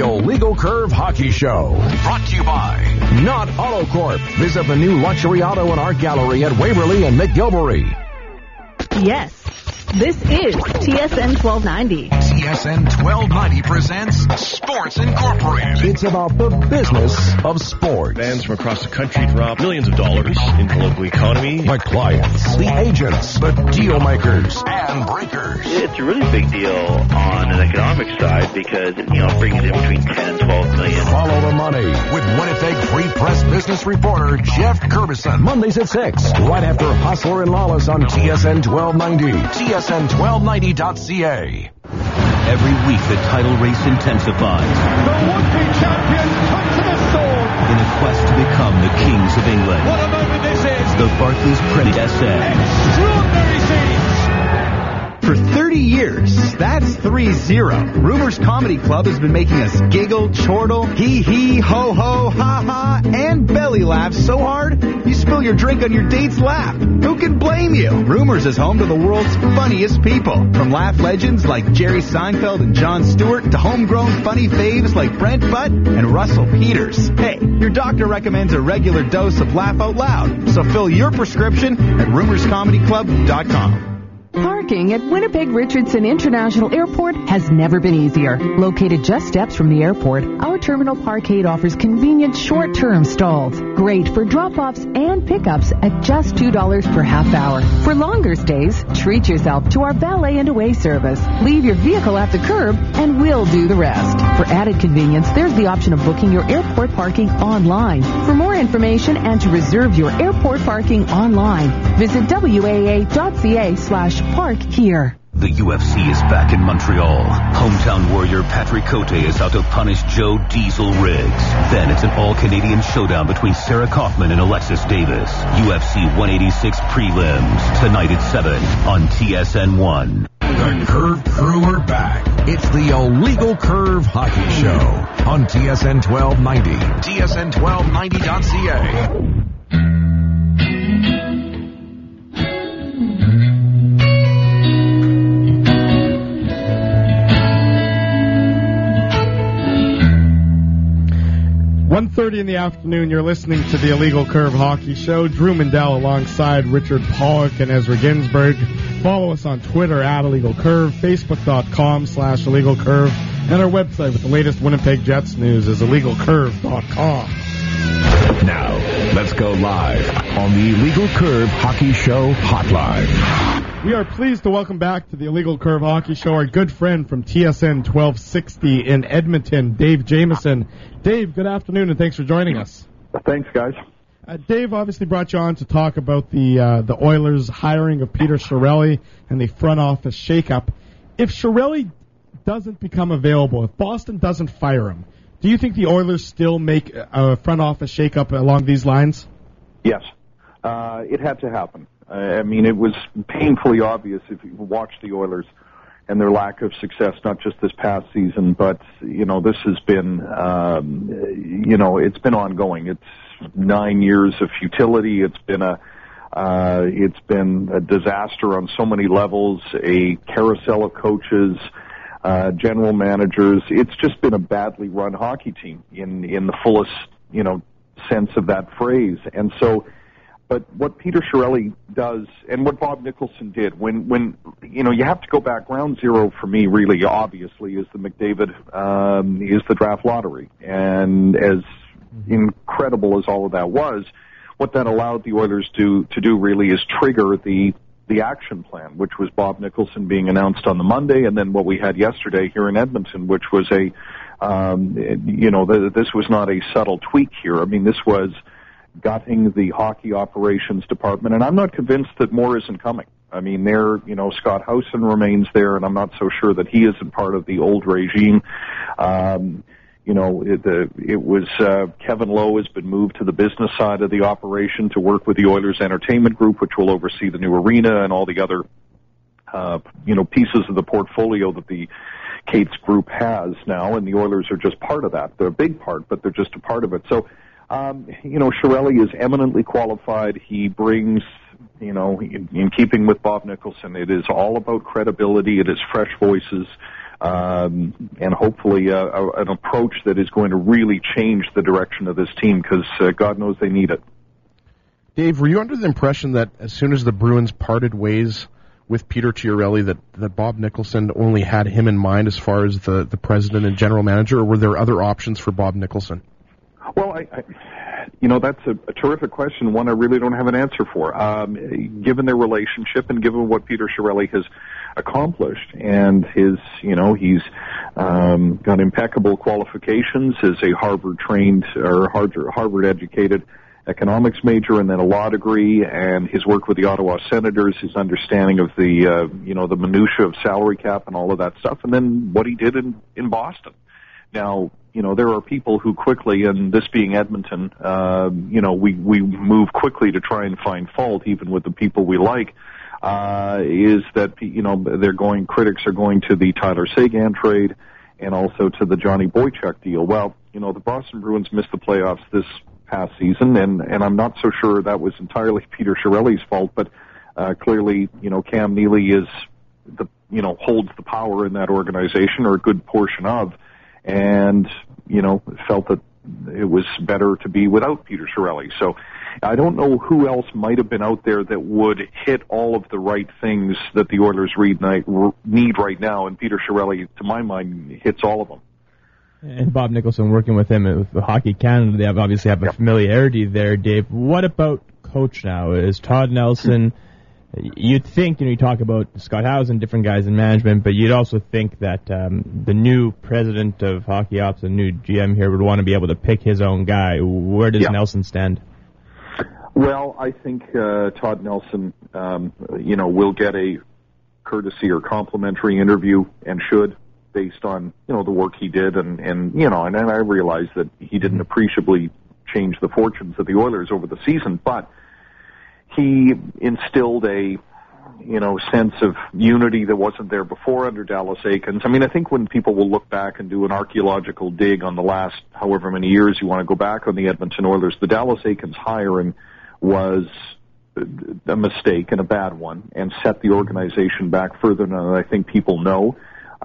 Illegal Curve Hockey Show. Brought to you by Not Auto Corp. Visit the new luxury auto and art gallery at Waverly and McGilvery. Yes, this is TSN 1290. TSN 1290 presents Sports Incorporated. It's about the business of sports. Fans from across the country drop millions of dollars into the local economy. The clients, the agents, the deal makers, and breakers. It's a really big deal on an economic side because it brings in between 10 and 12 million. Follow the money with Winnipeg Free Press business reporter Jeff Curbison. Mondays at 6, right after Hustler and Lawless on TSN 1290. TSN1290.ca. Every week the title race intensifies. The would-be champion come to the sword. In a quest to become the kings of England. What a moment this is. The Barclays Premier SA. Extraordinary scenes. For 30 years, that's 3-0. Rumors Comedy Club has been making us giggle, chortle, hee-hee, ho-ho, ha-ha, and belly laugh so hard, you spill your drink on your date's lap. Who can blame you? Rumors is home to the world's funniest people. From laugh legends like Jerry Seinfeld and Jon Stewart to homegrown funny faves like Brent Butt and Russell Peters. Hey, your doctor recommends a regular dose of Laugh Out Loud, so fill your prescription at rumorscomedyclub.com. Parking at Winnipeg Richardson International Airport has never been easier. Located just steps from the airport, our terminal parkade offers convenient short-term stalls. Great for drop-offs and pickups at just $2 per half hour. For longer stays, treat yourself to our valet and away service. Leave your vehicle at the curb and we'll do the rest. For added convenience, there's the option of booking your airport parking online. For more information and to reserve your airport parking online, visit waa.ca/park here. The UFC is back in Montreal. Hometown warrior Patrick Cote is out to punish Joe Diesel Riggs. Then it's an all-Canadian showdown between Sarah Kaufman and Alexis Davis. UFC 186 prelims, tonight at 7 on TSN1. The Curve Crew are back. It's the Illegal Curve Hockey Show on TSN 1290. TSN1290.ca. 1:30 in the afternoon, you're listening to the Illegal Curve Hockey Show. Drew Mandel alongside Richard Pollock and Ezra Ginsburg. Follow us on Twitter at Illegal Curve, Facebook.com/Illegal Curve, and our website with the latest Winnipeg Jets news is IllegalCurve.com. Now, let's go live on the Illegal Curve Hockey Show Hotline. We are pleased to welcome back to the Illegal Curve Hockey Show our good friend from TSN 1260 in Edmonton, Dave Jamieson. Dave, good afternoon, and thanks for joining us. Thanks, guys. Dave obviously brought you on to talk about the Oilers' hiring of Peter Chiarelli and the front office shakeup. If Chiarelli doesn't become available, if Boston doesn't fire him, do you think the Oilers still make a front office shakeup along these lines? Yes. It had to happen. I mean, it was painfully obvious if you watched the Oilers and their lack of success, not just this past season, but, this has been, it's been ongoing. It's 9 years of futility. It's been a disaster on so many levels, a carousel of coaches, general managers. It's just been a badly run hockey team in the fullest, sense of that phrase. And so, but what Peter Chiarelli does, and what Bob Nicholson did, when you have to go back, ground zero for me, really, obviously, is the McDavid, is the draft lottery. And as incredible as all of that was, what that allowed the Oilers to do really is trigger the action plan, which was Bob Nicholson being announced on the Monday, and then what we had yesterday here in Edmonton, which was this was not a subtle tweak here. I mean, this was gutting the hockey operations department, and I'm not convinced that more isn't coming. I mean, Scott Howson remains there, and I'm not so sure that he isn't part of the old regime. It was Kevin Lowe has been moved to the business side of the operation to work with the Oilers Entertainment Group, which will oversee the new arena and all the other, pieces of the portfolio that the Cates Group has now, and the Oilers are just part of that. They're a big part, but they're just a part of it. So, Chiarelli is eminently qualified. He brings, in keeping with Bob Nicholson, it is all about credibility. It is fresh voices. and hopefully an approach that is going to really change the direction of this team, because God knows they need it. Dave, were you under the impression that as soon as the Bruins parted ways with Peter Chiarelli that Bob Nicholson only had him in mind as far as the president and general manager, or were there other options for Bob Nicholson? Well, that's a terrific question, one I really don't have an answer for. Given their relationship and given what Peter Chiarelli has accomplished, and he's got impeccable qualifications as a Harvard-trained or Harvard-educated economics major and then a law degree, and his work with the Ottawa Senators, his understanding of the the minutia of salary cap and all of that stuff, and then what he did in Boston. Now, there are people who quickly, and this being Edmonton, we move quickly to try and find fault, even with the people we like, is that, critics are going to the Tyler Seguin trade and also to the Johnny Boychuk deal. Well, the Boston Bruins missed the playoffs this past season, and I'm not so sure that was entirely Peter Chiarelli's fault, but clearly, Cam Neely holds the power in that organization, or a good portion of, and, felt that it was better to be without Peter Chiarelli. So I don't know who else might have been out there that would hit all of the right things that the Oilers need right now, and Peter Chiarelli, to my mind, hits all of them. And Bob Nicholson, working with him with Hockey Canada, they obviously have a familiarity there, Dave. What about coach now? Is Todd Nelson... You'd think, you talk about Scott Howson, different guys in management, but you'd also think that the new president of Hockey Ops, the new GM here, would want to be able to pick his own guy. Where does Nelson stand? Well, I think Todd Nelson, will get a courtesy or complimentary interview, and should, based on, the work he did, and I realize that he didn't appreciably change the fortunes of the Oilers over the season, but he instilled a, sense of unity that wasn't there before under Dallas Eakins. I mean, I think when people will look back and do an archaeological dig on the last however many years you want to go back on the Edmonton Oilers, the Dallas Eakins hiring was a mistake and a bad one, and set the organization back further than I think people know.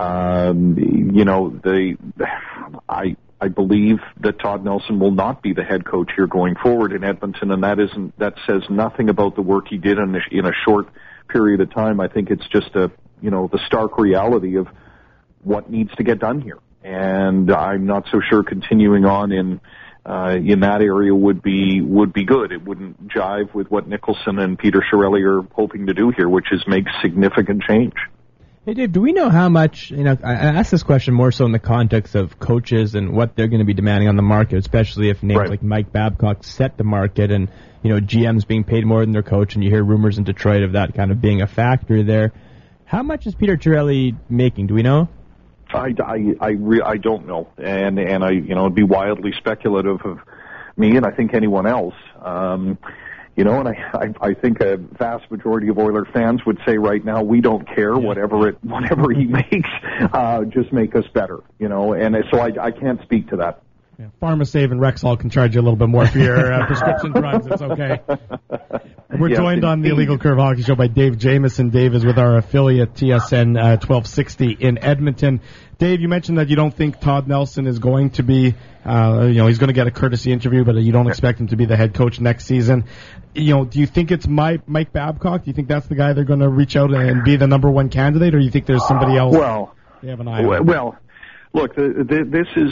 I believe that Todd Nelson will not be the head coach here going forward in Edmonton, and that says nothing about the work he did in a short period of time. I think it's just the stark reality of what needs to get done here, and I'm not so sure continuing on in that area would be good. It wouldn't jive with what Nicholson and Peter Chiarelli are hoping to do here, which is make significant change. Hey, Dave, do we know how much, I ask this question more so in the context of coaches and what they're going to be demanding on the market, especially if names like Mike Babcock set the market, and, GMs being paid more than their coach, and you hear rumors in Detroit of that kind of being a factor there. How much is Peter Chiarelli making? Do we know? I don't know, and it'd be wildly speculative of me, and I think anyone else. And I think a vast majority of Oiler fans would say right now, we don't care, whatever he makes, just make us better, and so I can't speak to that. Yeah, PharmaSave and Rexall can charge you a little bit more for your prescription drugs. It's okay. We're joined on the Illegal Curve Hockey Show by Dave Jamieson. Dave is with our affiliate TSN 1260 in Edmonton. Dave, you mentioned that you don't think Todd Nelson is going to be, he's going to get a courtesy interview, but you don't expect him to be the head coach next season. Do you think it's Mike Babcock? Do you think that's the guy they're going to reach out and be the number one candidate, or do you think there's somebody else they have an eye on? Well, look, this is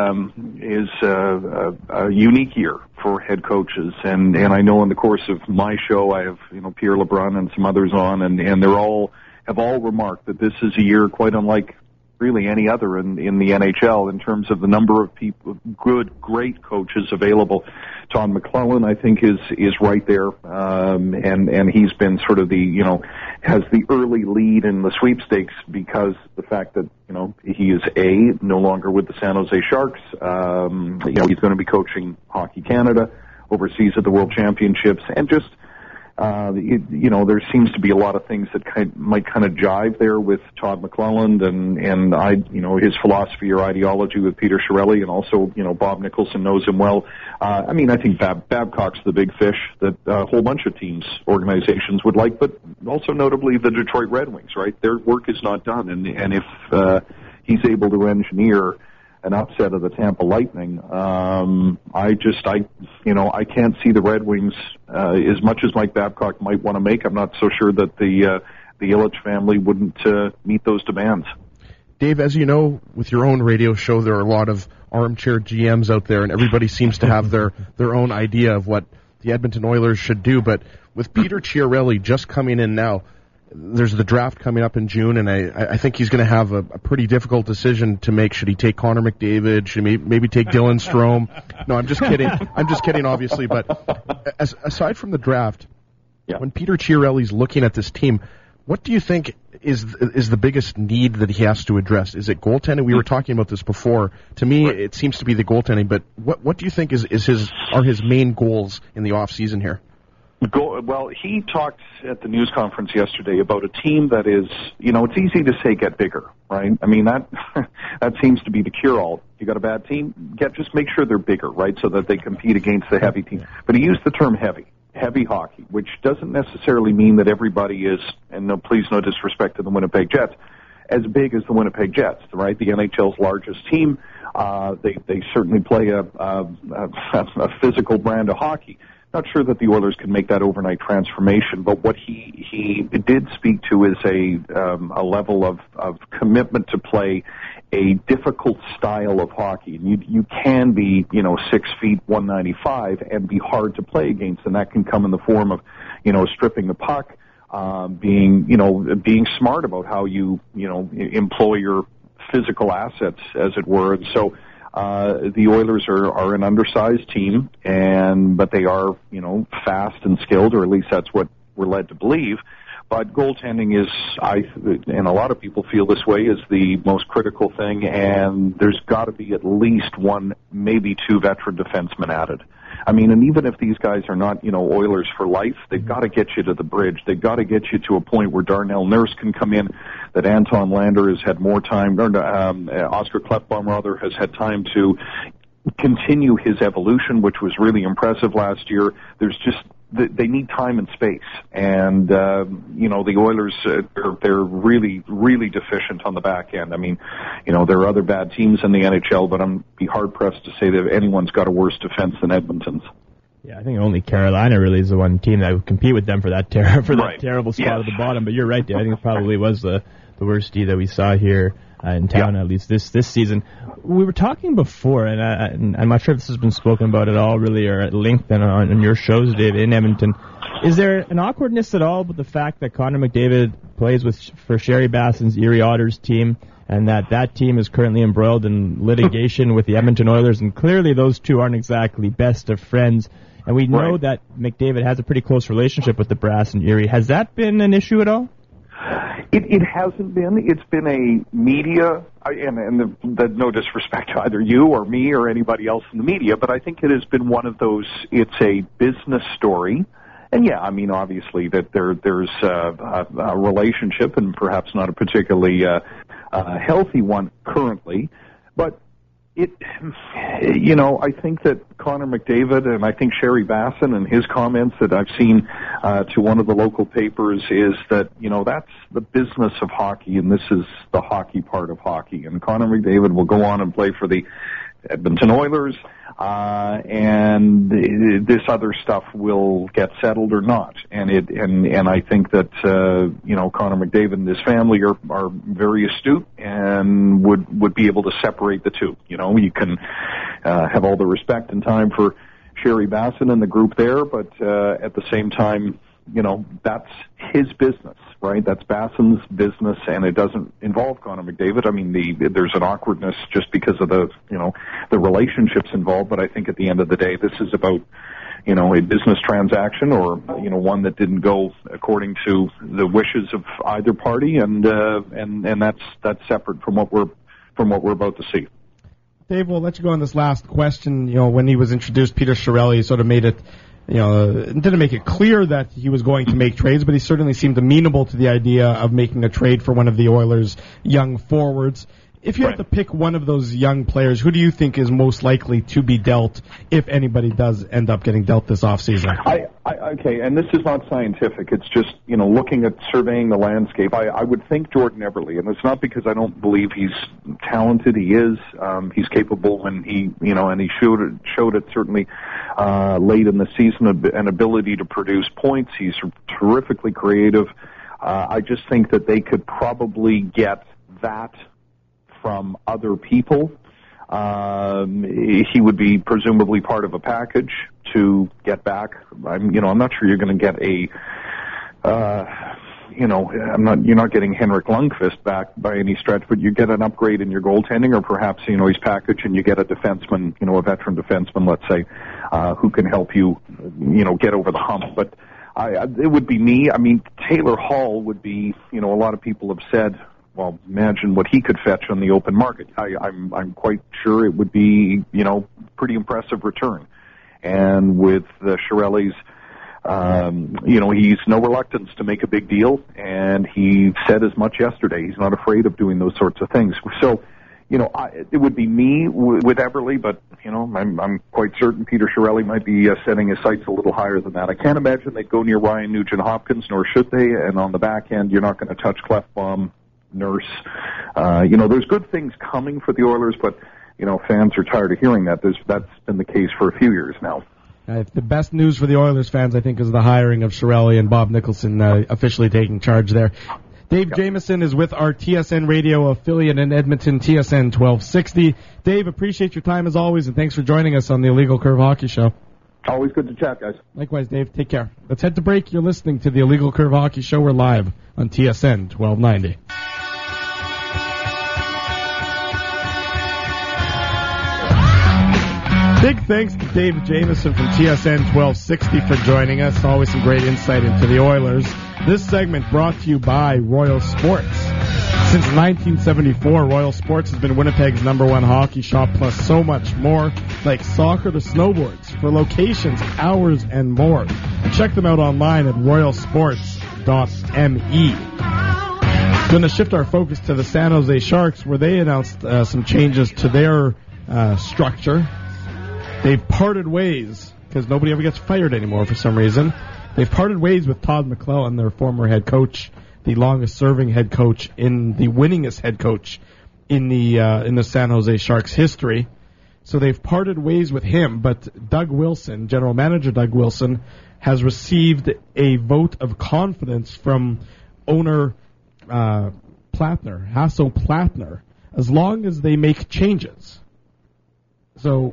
a unique year for head coaches, and I know in the course of my show I have Pierre LeBrun and some others on, and they have all remarked that this is a year quite unlike really any other in the NHL in terms of the number of people, great coaches available. Todd McLellan, I think, is right there, and he's been sort of has the early lead in the sweepstakes because the fact that he is no longer with the San Jose Sharks. He's going to be coaching Hockey Canada overseas at the World Championships, and just there seems to be a lot of things that might kind of jive there with Todd McLellan and his philosophy or ideology with Peter Chiarelli, and also Bob Nicholson knows him well. I think Babcock's the big fish that a whole bunch of organizations would like, but also notably the Detroit Red Wings, right? Their work is not done, and if he's able to engineer an upset of the Tampa Lightning. I can't see the Red Wings, as much as Mike Babcock might want to make. I'm not so sure that the Ilitch family wouldn't meet those demands. Dave, as you know, with your own radio show, there are a lot of armchair GMs out there, and everybody seems to have their own idea of what the Edmonton Oilers should do. But with Peter Chiarelli just coming in now, there's the draft coming up in June, and I think he's going to have a pretty difficult decision to make. Should he take Connor McDavid? Should he maybe take Dylan Strome? No, I'm just kidding. I'm just kidding, obviously. But aside from the draft, when Peter Chiarelli's looking at this team, what do you think is the biggest need that he has to address? Is it goaltending? We were talking about this before. To me, it seems to be the goaltending. But what do you think are his main goals in the off season here? Well, he talked at the news conference yesterday about a team that is, it's easy to say get bigger, right? I mean, that seems to be the cure-all. You got a bad team, just make sure they're bigger, right, so that they compete against the heavy team. But he used the term heavy hockey, which doesn't necessarily mean that everybody is, and please no disrespect to the Winnipeg Jets, as big as the Winnipeg Jets, right? The NHL's largest team. They certainly play a physical brand of hockey. Not sure that the Oilers can make that overnight transformation, but what he did speak to is a level of commitment to play a difficult style of hockey. And you can be 6 feet 195 and be hard to play against, and that can come in the form of stripping the puck, being smart about how you employ your physical assets, as it were. And so the Oilers are an undersized team, but they are, fast and skilled, or at least that's what we're led to believe. But goaltending is, and a lot of people feel this way, is the most critical thing, and there's got to be at least one, maybe two veteran defensemen added. I mean, and even if these guys are not, Oilers for life, they've got to get you to the bridge. They've got to get you to a point where Darnell Nurse can come in, that Anton Lander has had more time, Oscar Klefbom, rather, has had time to continue his evolution, which was really impressive last year. They need time and space, and the Oilers they're really, really deficient on the back end. I mean, there are other bad teams in the NHL, but I'm be hard pressed to say that anyone's got a worse defense than Edmonton's. Yeah, I think only Carolina really is the one team that would compete with them for that terrible spot at the bottom. But you're right, Dave. I think it probably was the worst D that we saw here in town, at least this season. We were talking before, and I'm not sure if this has been spoken about at all, really, or at length on your shows, Dave, in Edmonton. Is there an awkwardness at all with the fact that Connor McDavid plays for Sherry Basson's Erie Otters team, and that team is currently embroiled in litigation with the Edmonton Oilers, and clearly those two aren't exactly best of friends, and we know that McDavid has a pretty close relationship with the Brass in Erie. Has that been an issue at all? It hasn't been. It's been a media, and no disrespect to either you or me or anybody else in the media, but I think it has been one of those, it's a business story. And yeah, I mean, obviously that there's a relationship, and perhaps not a particularly healthy one currently, but I think that Connor McDavid and I think Sherry Basson and his comments that I've seen to one of the local papers is that, that's the business of hockey, and this is the hockey part of hockey. And Connor McDavid will go on and play for the Edmonton Oilers, and this other stuff will get settled or not. And I think that Connor McDavid and his family are very astute and would be able to separate the two. You can have all the respect and time for Sherry Basson and the group there, but at the same time, that's his business, right? That's Basson's business, and it doesn't involve Connor McDavid. I mean, there's an awkwardness just because of the relationships involved, but I think at the end of the day, this is about, a business transaction or, one that didn't go according to the wishes of either party, and that's separate from what we're about to see. Dave, we'll let you go on this last question. When he was introduced, Peter Chiarelli sort of made it, didn't make it clear that he was going to make trades, but he certainly seemed amenable to the idea of making a trade for one of the Oilers' young forwards. If you had to pick one of those young players, who do you think is most likely to be dealt if anybody does end up getting dealt this offseason? Okay, and this is not scientific. It's just, looking at surveying the landscape. I would think Jordan Eberle, and it's not because I don't believe he's talented. He is. He's capable, and he showed it certainly late in the season, an ability to produce points. He's terrifically creative. I just think that they could probably get that from other people. He would be presumably part of a package to get back. I'm not sure you're going to get you're not getting Henrik Lundqvist back by any stretch, but you get an upgrade in your goaltending, or perhaps, he's packaged and you get a defenseman, a veteran defenseman, let's say, who can help you, get over the hump. But it would be me. I mean, Taylor Hall would be, a lot of people have said, well, imagine what he could fetch on the open market. I'm quite sure it would be, pretty impressive return. And with the Chiarelli's, he's no reluctance to make a big deal, and he said as much yesterday. He's not afraid of doing those sorts of things. So, it would be me with Eberle, but, I'm quite certain Peter Chiarelli might be setting his sights a little higher than that. I can't imagine they'd go near Ryan Nugent-Hopkins, nor should they, and on the back end, you're not going to touch Klefbom, Nurse. There's good things coming for the Oilers, but, fans are tired of hearing that. That's been the case for a few years now. The best news for the Oilers fans, I think, is the hiring of Chiarelli and Bob Nicholson officially taking charge there. Dave Jamieson is with our TSN radio affiliate in Edmonton, TSN 1260. Dave, appreciate your time as always, and thanks for joining us on the Illegal Curve Hockey Show. Always good to chat, guys. Likewise, Dave. Take care. Let's head to break. You're listening to the Illegal Curve Hockey Show. We're live on TSN 1290. Big thanks to Dave Jamieson from TSN 1260 for joining us. Always some great insight into the Oilers. This segment brought to you by Royal Sports. Since 1974, Royal Sports has been Winnipeg's #1 hockey shop, plus so much more, like soccer to snowboards, for locations, hours, and more. Check them out online at royalsports.me. Going to shift our focus to the San Jose Sharks, where they announced some changes to their structure. They've parted ways, because nobody ever gets fired anymore for some reason. They've parted ways with Todd McLellan, their former head coach, the longest-serving head coach, the winningest head coach in the San Jose Sharks history. So they've parted ways with him, but Doug Wilson, general manager Doug Wilson, has received a vote of confidence from owner Hasso Plattner, as long as they make changes. So,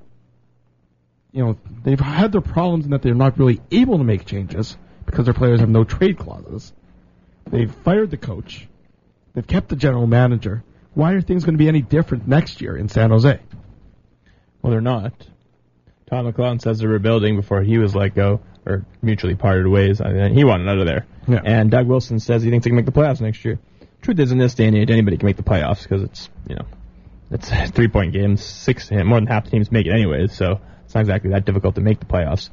they've had their problems in that they're not really able to make changes because their players have no trade clauses. They've fired the coach. They've kept the general manager. Why are things going to be any different next year in San Jose? Well, they're not. Todd McLellan says they're rebuilding before he was let go, or mutually parted ways. He wanted out of there. Yeah. And Doug Wilson says he thinks they can make the playoffs next year. Truth is, in this day and age, anybody can make the playoffs because it's 3-point games. More than half the teams make it anyways, so it's not exactly that difficult to make the playoffs.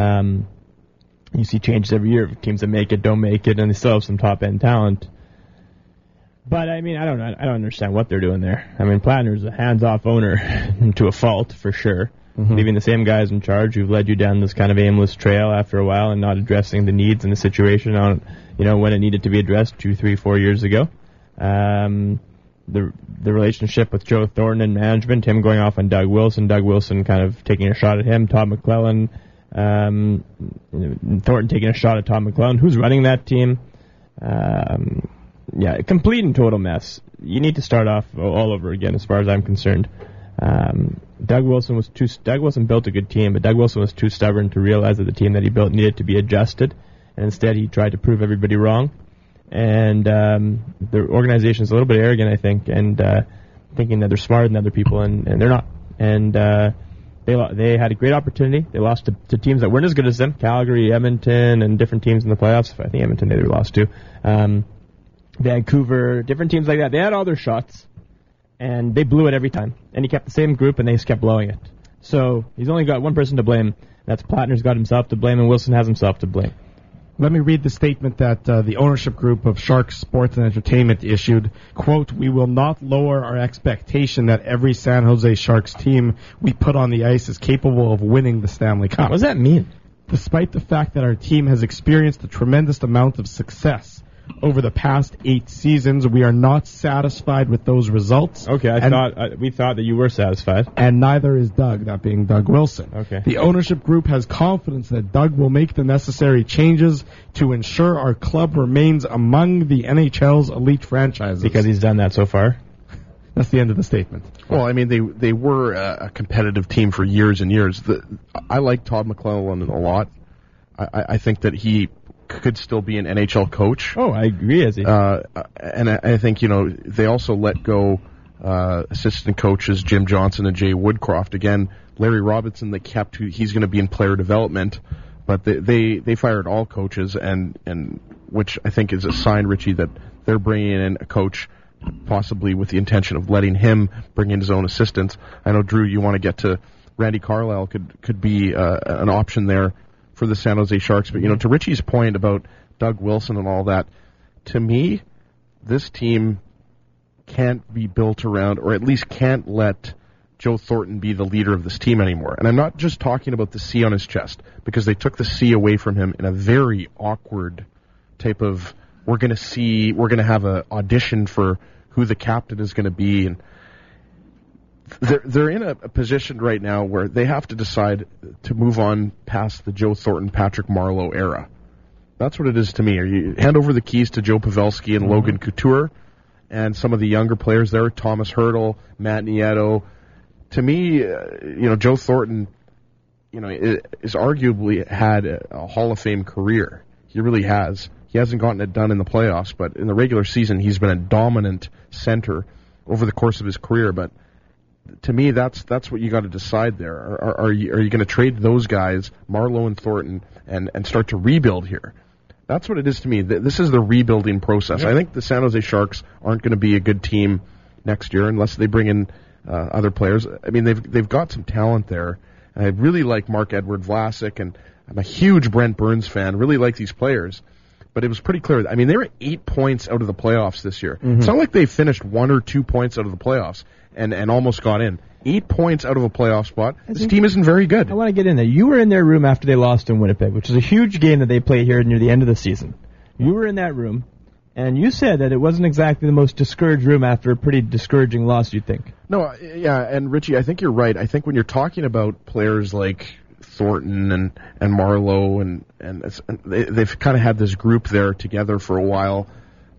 You see changes every year of teams that make it, don't make it, and they still have some top-end talent. But, I don't understand what they're doing there. Plattner's a hands-off owner to a fault, for sure. Mm-hmm. Leaving the same guys in charge who've led you down this kind of aimless trail after a while and not addressing the needs and the situation on, when it needed to be addressed 2, 3, 4 years ago. The relationship with Joe Thornton and management, him going off on Doug Wilson kind of taking a shot at him, Todd McLellan, Thornton taking a shot at Todd McLellan. Who's running that team? A complete and total mess. You need to start off all over again, as far as I'm concerned. Doug Wilson built a good team, but Doug Wilson was too stubborn to realize that the team that he built needed to be adjusted, and instead he tried to prove everybody wrong. And the organization is a little bit arrogant, I think, and thinking that they're smarter than other people, and they're not. And they had a great opportunity. They lost to teams that weren't as good as them, Calgary, Edmonton, and different teams in the playoffs. I think Edmonton they lost to. Vancouver, different teams like that. They had all their shots, and they blew it every time. And he kept the same group, and they just kept blowing it. So he's only got one person to blame. That's Plattner's got himself to blame, and Wilson has himself to blame. Let me read the statement that the ownership group of Sharks Sports and Entertainment issued. Quote, "We will not lower our expectation that every San Jose Sharks team we put on the ice is capable of winning the Stanley Cup." What does that mean? Despite the fact that our team has experienced a tremendous amount of success over the past 8 seasons, we are not satisfied with those results. Okay, we thought that you were satisfied. And neither is Doug, that being Doug Wilson. Okay. The ownership group has confidence that Doug will make the necessary changes to ensure our club remains among the NHL's elite franchises. Because he's done that so far? That's the end of the statement. Well, I mean, they were a competitive team for years and years. I like Todd McClellan a lot. I think that he could still be an NHL coach. Oh, I agree, Izzy. And I think, they also let go assistant coaches Jim Johnson and Jay Woodcroft. Again, Larry Robinson, they kept, he's going to be in player development, but they fired all coaches, and which I think is a sign, Richie, that they're bringing in a coach possibly with the intention of letting him bring in his own assistants. I know, Drew, you want to get to Randy Carlyle could be an option there for the San Jose Sharks. But, to Richie's point about Doug Wilson and all that, to me, this team can't be built around, or at least can't let Joe Thornton be the leader of this team anymore. And I'm not just talking about the C on his chest, because they took the C away from him in a very awkward type of, we're going to have an audition for who the captain is going to be. And they're in a position right now where they have to decide to move on past the Joe Thornton, Patrick Marleau era. That's what it is to me. You hand over the keys to Joe Pavelski and Logan Couture and some of the younger players there, Thomas Hertl, Matt Nieto. To me, Joe Thornton, is arguably had a Hall of Fame career. He really has. He hasn't gotten it done in the playoffs, but in the regular season, he's been a dominant center over the course of his career. But to me, that's what you got to decide there. Are you going to trade those guys, Marleau and Thornton, and start to rebuild here? That's what it is to me. This is the rebuilding process. I think the San Jose Sharks aren't going to be a good team next year unless they bring in other players. I mean, they've got some talent there. And I really like Mark-Edward Vlasic, and I'm a huge Brent Burns fan. Really like these players. But it was pretty clear. I mean, they were 8 points out of the playoffs this year. Mm-hmm. It's not like they finished 1 or 2 points out of the playoffs and almost got in. 8 points out of a playoff spot. This team isn't very good. I want to get in there. You were in their room after they lost in Winnipeg, which is a huge game that they played here near the end of the season. You were in that room, and you said that it wasn't exactly the most discouraged room after a pretty discouraging loss, you'd think. No, yeah, and Richie, I think you're right. I think when you're talking about players like Thornton and Marleau, and they've kind of had this group there together for a while,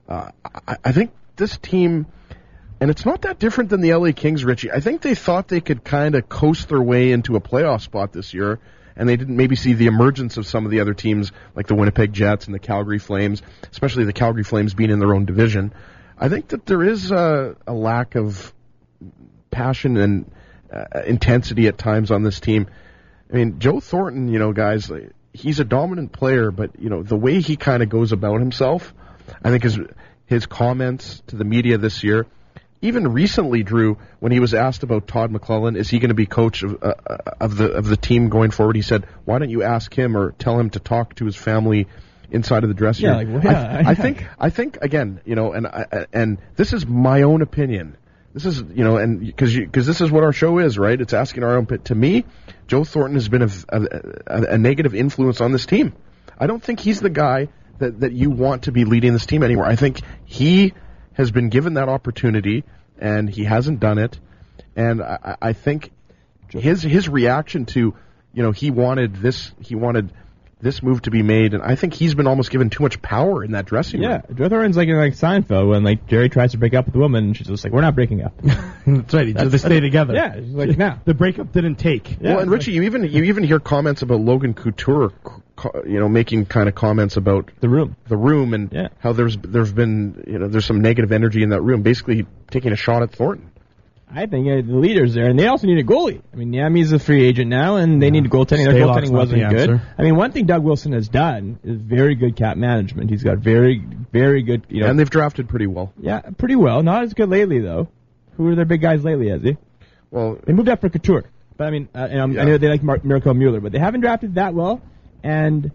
I think this team... And it's not that different than the LA Kings, Richie. I think they thought they could kind of coast their way into a playoff spot this year, and they didn't maybe see the emergence of some of the other teams like the Winnipeg Jets and the Calgary Flames, especially the Calgary Flames being in their own division. I think that there is a lack of passion and intensity at times on this team. I mean, Joe Thornton, guys, he's a dominant player, but, the way he kind of goes about himself, I think his comments to the media this year, even recently, Drew, when he was asked about Todd McClellan, is he going to be coach of the team going forward? He said, "Why don't you ask him or tell him to talk to his family inside of the dressing room?" I think again, and this is my own opinion. This is and because this is what our show is, right? It's asking our own. To me, Joe Thornton has been a negative influence on this team. I don't think he's the guy that you want to be leading this team anymore. I think he has been given that opportunity, and he hasn't done it. And I think his reaction to, he wanted this move to be made, and I think he's been almost given too much power in that dressing room. Yeah, Joe Thornton's like Seinfeld when Jerry tries to break up with the woman, and she's just like, "We're not breaking up." That's right. They stay together. Yeah, she's like, "No." The breakup didn't take. Yeah, well, and Richie, you even hear comments about Logan Couture, making kind of comments about the room, and how there's been there's some negative energy in that room, basically taking a shot at Thornton. I think the leader's there, and they also need a goalie. I mean, Niami's a free agent now, and they need a goaltending. Their goaltending wasn't good. I mean, one thing Doug Wilson has done is very good cap management. He's got very, very good, and they've drafted pretty well. Yeah, pretty well. Not as good lately, though. Who are their big guys lately, Ezzy? Well, they moved up for Couture, but I mean, I know they like Mirko Mueller, but they haven't drafted that well, and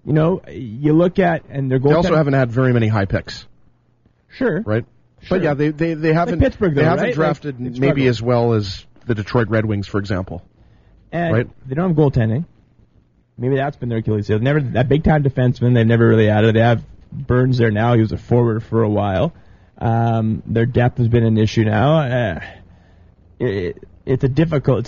You know, you look at, and their goaltending... They also haven't had very many high picks. Sure. Right? Sure. But yeah, they haven't, like Pittsburgh, though, they haven't right? drafted like, maybe as well as the Detroit Red Wings, for example. And right? They don't have goaltending. Maybe that's been their Achilles heel. Never that big-time defenseman. They've never really added. They have Burns there now. He was a forward for a while. Their depth has been an issue now. It's a difficult.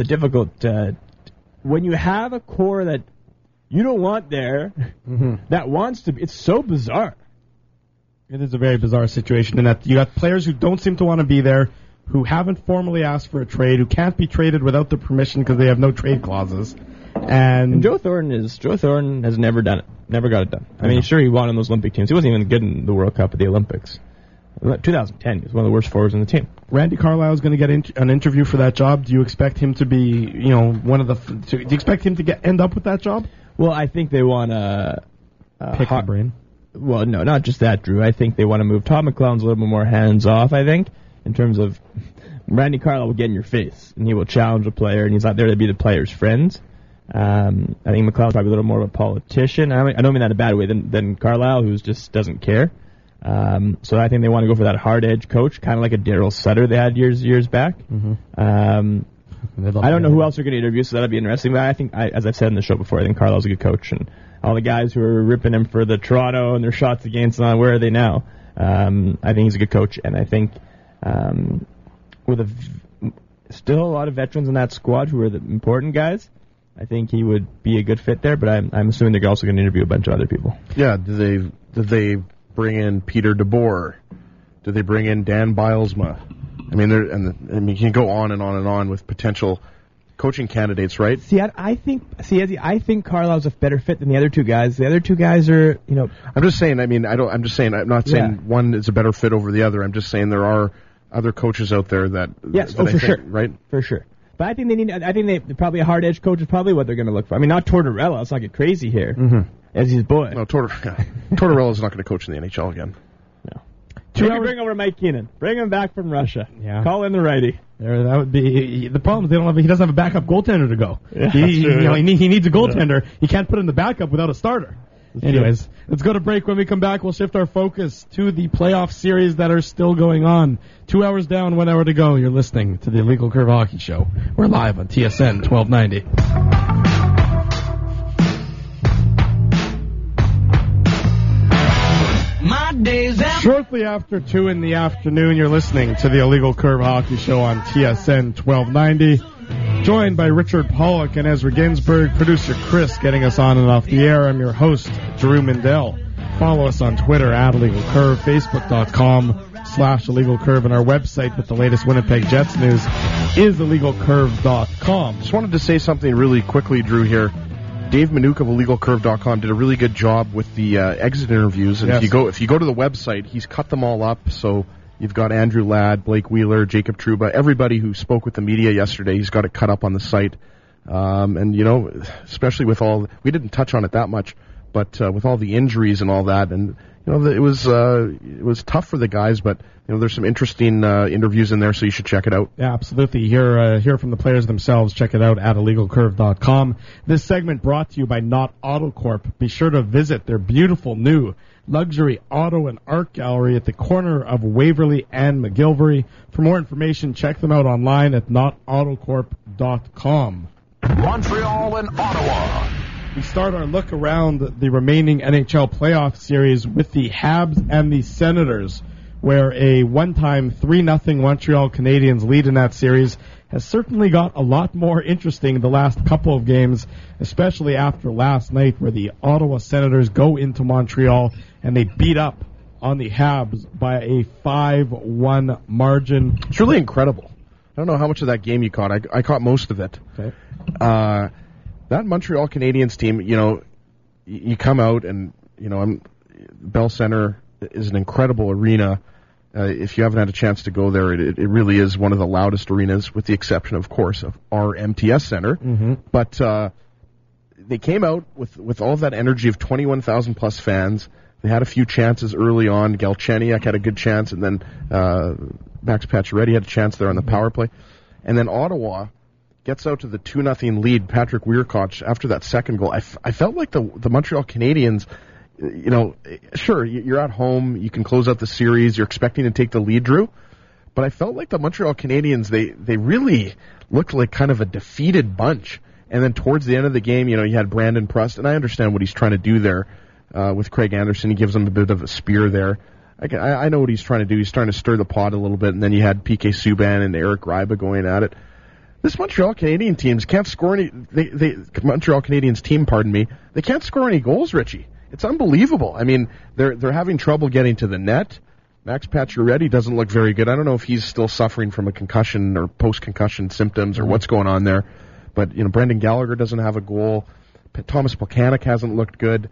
When you have a core that you don't want there, that wants to be. It's so bizarre. It is a very bizarre situation in that you got players who don't seem to want to be there, who haven't formally asked for a trade, who can't be traded without the permission because they have no trade clauses. And Joe Thornton has never done it. Never got it done. I mean, sure, he won on those Olympic teams. He wasn't even good in the World Cup at the Olympics. 2010, he was one of the worst forwards in the team. Randy Carlyle is going to get an interview for that job. Do you expect him to be, one of the? Do you expect him to end up with that job? Well, I think they want to pick the brain. Well, no, not just that, Drew. I think they want to move. Todd McLellan's a little bit more hands-off, I think, in terms of Randy Carlyle will get in your face, and he will challenge a player, and he's not there to be the player's friends. I think McLellan's probably a little more of a politician. I don't mean that in a bad way than Carlyle, who just doesn't care. So I think they want to go for that hard-edge coach, kind of like a Darryl Sutter they had years back. I don't know who else they're going to interview, so that'll be interesting. But I think, as I've said in the show before, I think Carlisle's a good coach, and all the guys who are ripping him for the Toronto and their shots against, where are they now? I think he's a good coach, and I think with still a lot of veterans in that squad who are the important guys, I think he would be a good fit there. But I'm assuming they're also going to interview a bunch of other people. Yeah, did they bring in Peter DeBoer? Did they bring in Dan Bilesma? I mean, you can go on and on and on with potential coaching candidates, right? I think Carlisle's a better fit than the other two guys. The other two guys are, I'm just saying. I'm not saying one is a better fit over the other. I'm just saying there are other coaches out there that. Yes, that for sure, right? For sure. But I think they probably a hard edge coach is probably what they're going to look for. I mean, not Tortorella. Let's not get crazy here. As his boy. No, Tortorella's not going to coach in the NHL again. No. Bring over Mike Keenan. Bring him back from Russia. Yeah. Call in the righty. That would be the problem. He doesn't have a backup goaltender to go. Yeah, he needs a goaltender. Yeah. He can't put in the backup without a starter. Anyways, let's go to break. When we come back, we'll shift our focus to the playoff series that are still going on. 2 hours down, 1 hour to go. You're listening to the Illegal Curve Hockey Show. We're live on TSN 1290. Shortly after 2 in the afternoon, you're listening to the Illegal Curve Hockey Show on TSN 1290. Joined by Richard Pollock and Ezra Ginsburg, producer Chris getting us on and off the air. I'm your host, Drew Mindell. Follow us on Twitter at Illegal Curve, Facebook.com/Illegal Curve, and our website with the latest Winnipeg Jets news is IllegalCurve.com. Just wanted to say something really quickly, Drew, here. Dave Minuk of IllegalCurve.com did a really good job with the exit interviews. And yes. if you go to the website, he's cut them all up. So you've got Andrew Ladd, Blake Wheeler, Jacob Trouba, everybody who spoke with the media yesterday. He's got it cut up on the site. And especially with we didn't touch on it that much, but with all the injuries and all that, and it was tough for the guys, but there's some interesting interviews in there, so you should check it out. Yeah, absolutely. Hear from the players themselves. Check it out at IllegalCurve.com. This segment brought to you by Knott Auto Corp. Be sure to visit their beautiful new luxury auto and art gallery at the corner of Waverly and McGilvery. For more information, check them out online at knottautocorp.com. Montreal and Ottawa. We start our look around the remaining NHL playoff series with the Habs and the Senators, where a one-time 3-0 Montreal Canadiens lead in that series has certainly got a lot more interesting the last couple of games, especially after last night where the Ottawa Senators go into Montreal and they beat up on the Habs by a 5-1 margin. It's really incredible. I don't know how much of that game you caught. I caught most of it. Okay. That Montreal Canadiens team, you come out and, Bell Center is an incredible arena. If you haven't had a chance to go there, it really is one of the loudest arenas, with the exception, of course, of our MTS Center. Mm-hmm. But they came out with all of that energy of 21,000-plus fans. They had a few chances early on. Galchenyuk had a good chance, and then Max Pacioretty had a chance there on the power play. And then Ottawa gets out to the 2-0 lead. Patrick Wierkoch, after that second goal, I felt like the Montreal Canadiens, you know, sure, you're at home, you can close out the series, you're expecting to take the lead, Drew, but I felt like the Montreal Canadiens, they really looked like kind of a defeated bunch. And then towards the end of the game, you know, you had Brandon Prust, and I understand what he's trying to do there with Craig Anderson. He gives him a bit of a spear there. I know what he's trying to do. He's trying to stir the pot a little bit, and then you had PK Subban and Eric Gryba going at it. This Montreal Canadian teams can't score any. Montreal Canadiens team, pardon me, they can't score any goals, Richie. It's unbelievable. I mean, they're having trouble getting to the net. Max Pacioretty doesn't look very good. I don't know if he's still suffering from a concussion or post-concussion symptoms or what's going on there. But, you know, Brendan Gallagher doesn't have a goal. Thomas Plekanec hasn't looked good.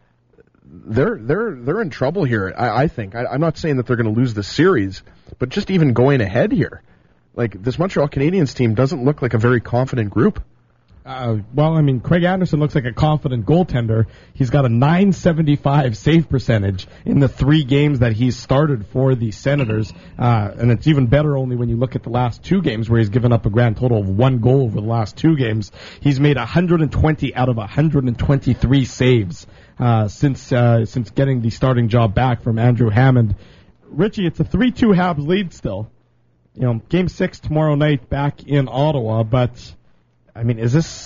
They're in trouble here, I think. I'm not saying that they're going to lose the series, but just even going ahead here. Like, this Montreal Canadiens team doesn't look like a very confident group. Well, I mean, Craig Anderson looks like a confident goaltender. He's got a .975 save percentage in the 3 games that he's started for the Senators, and it's even better only when you look at the last 2 games where he's given up a grand total of 1 goal over the last 2 games. He's made 120 out of 123 saves since getting the starting job back from Andrew Hammond. Richie, it's a 3-2 Habs lead still. You know, Game 6 tomorrow night back in Ottawa, but I mean,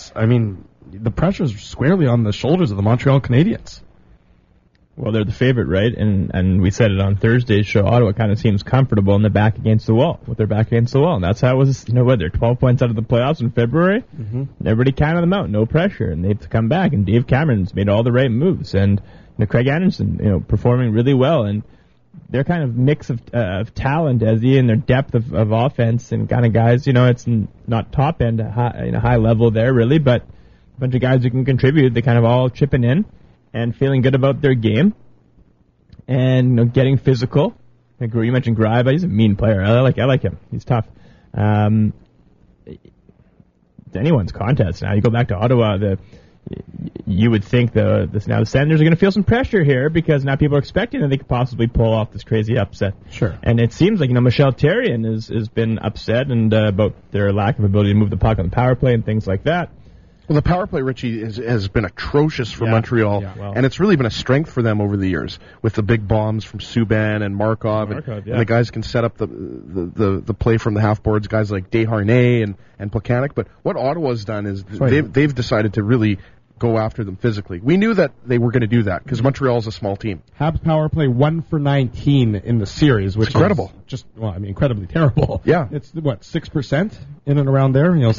the pressure's squarely on the shoulders of the Montreal Canadiens. Well, they're the favorite, right? And we said it on Thursday's show. Ottawa kind of seems comfortable in the back against the wall, with their back against the wall. And that's how it was, you know what, they're 12 points out of the playoffs in February. Mm-hmm. Everybody counted them out, no pressure. And they have to come back. And Dave Cameron's made all the right moves. And Craig Anderson, you know, performing really well. And their kind of mix of talent, as in their depth of offense and kind of guys, you know, it's not top end, high level there really, but a bunch of guys who can contribute. They kind of all chipping in and feeling good about their game and, you know, getting physical. Like you mentioned Gryba, he's a mean player. I like him. He's tough. It's anyone's contest now. You go back to Ottawa, you would think now the Senators are going to feel some pressure here because now people are expecting that they could possibly pull off this crazy upset. Sure. And it seems like, you know, Michel Therrien has been upset and about their lack of ability to move the puck on the power play and things like that. Well, the power play, Richie, has been atrocious for Montreal, and it's really been a strength for them over the years with the big bombs from Subban and Markov, and the guys can set up the play from the half boards, guys like Desharnais and Plekanec. But what Ottawa's done is they've decided to really go after them physically. We knew that they were going to do that because Montreal's a small team. Habs power play 1 for 19 in the series, which is incredible. Incredibly terrible. Yeah, it's 6% in and around there. You know,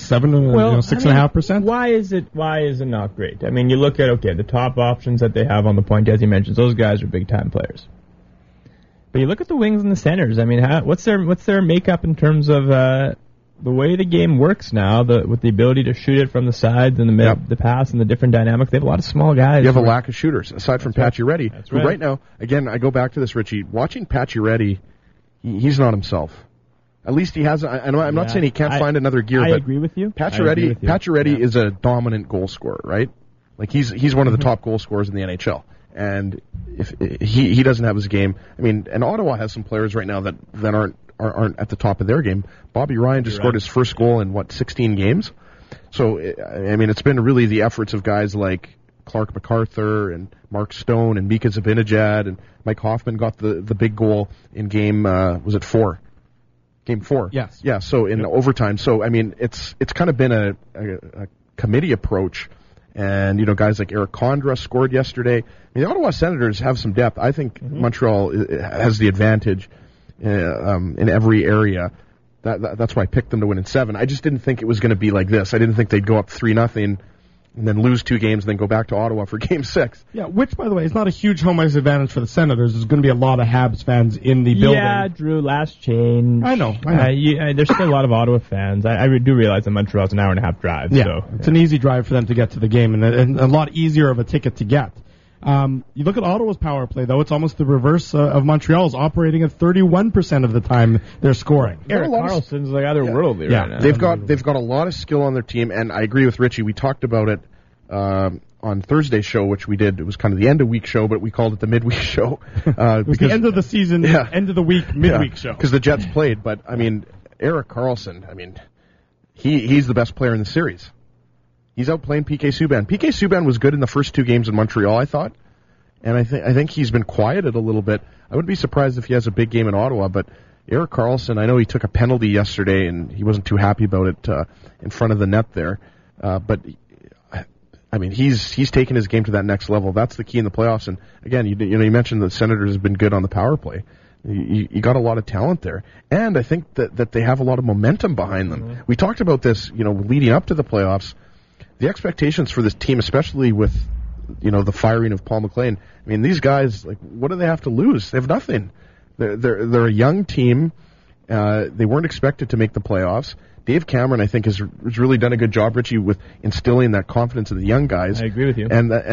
6.5%. Why is it not great? I mean, you look at the top options that they have on the point, as you mentioned, those guys are big time players. But you look at the wings and the centers. I mean, what's their makeup in terms of the way the game works now, with the ability to shoot it from the sides and the pass and the different dynamics? They have a lot of small guys. You have a lack of shooters, aside from Pacioretty. That's right. Right now, again, I go back to this, Richie. Watching Pacioretty, he's not himself. At least he has. I'm not saying he can't find another gear. I agree with you. Pacioretty is a dominant goal scorer, right? Like he's one of the top goal scorers in the NHL. And if he doesn't have his game, I mean, and Ottawa has some players right now that aren't at the top of their game. Bobby Ryan just scored his first goal in 16 games. So I mean, it's been really the efforts of guys like Clark MacArthur and Mark Stone and Mika Zibanejad, and Mike Hoffman got the big goal in game was it 4? Game 4. Yes. Yeah. So in overtime. So I mean, it's kind of been a committee approach. And, you know, guys like Eric Condra scored yesterday. I mean, the Ottawa Senators have some depth. I think Montreal has the advantage in every area. That's why I picked them to win in 7. I just didn't think it was going to be like this. I didn't think they'd go up 3-0 and then lose 2 games and then go back to Ottawa for Game 6. Yeah, which, by the way, is not a huge home ice advantage for the Senators. There's going to be a lot of Habs fans in the building. Yeah, Drew, last change. I know. There's still a lot of Ottawa fans. I do realize that Montreal's an hour-and-a-half drive. Yeah, it's an easy drive for them to get to the game and a lot easier of a ticket to get. You look at Ottawa's power play, though, it's almost the reverse of Montreal's, operating at 31% of the time they're scoring. Erik Karlsson's like otherworldly right now. They've got a lot of skill on their team, and I agree with Richie. We talked about it on Thursday's show, which we did. It was kind of the end-of-week show, but we called it the midweek show. It was the end of the season, end of the week, midweek show. Because the Jets played, but, I mean, Erik Karlsson, I mean, he's the best player in the series. He's outplaying PK Subban. PK Subban was good in the first 2 games in Montreal, I thought, and I think he's been quieted a little bit. I wouldn't be surprised if he has a big game in Ottawa, but Erik Karlsson, I know he took a penalty yesterday and he wasn't too happy about it in front of the net there, but I mean he's taken his game to that next level. That's the key in the playoffs. And again, you mentioned the Senators have been good on the power play. You got a lot of talent there, and I think that they have a lot of momentum behind them. Mm-hmm. We talked about this, leading up to the playoffs. The expectations for this team, especially with, the firing of Paul McLean. I mean, these guys, what do they have to lose? They have nothing. They're a young team. They weren't expected to make the playoffs. Dave Cameron, I think, has really done a good job, Richie, with instilling that confidence in the young guys. I agree with you.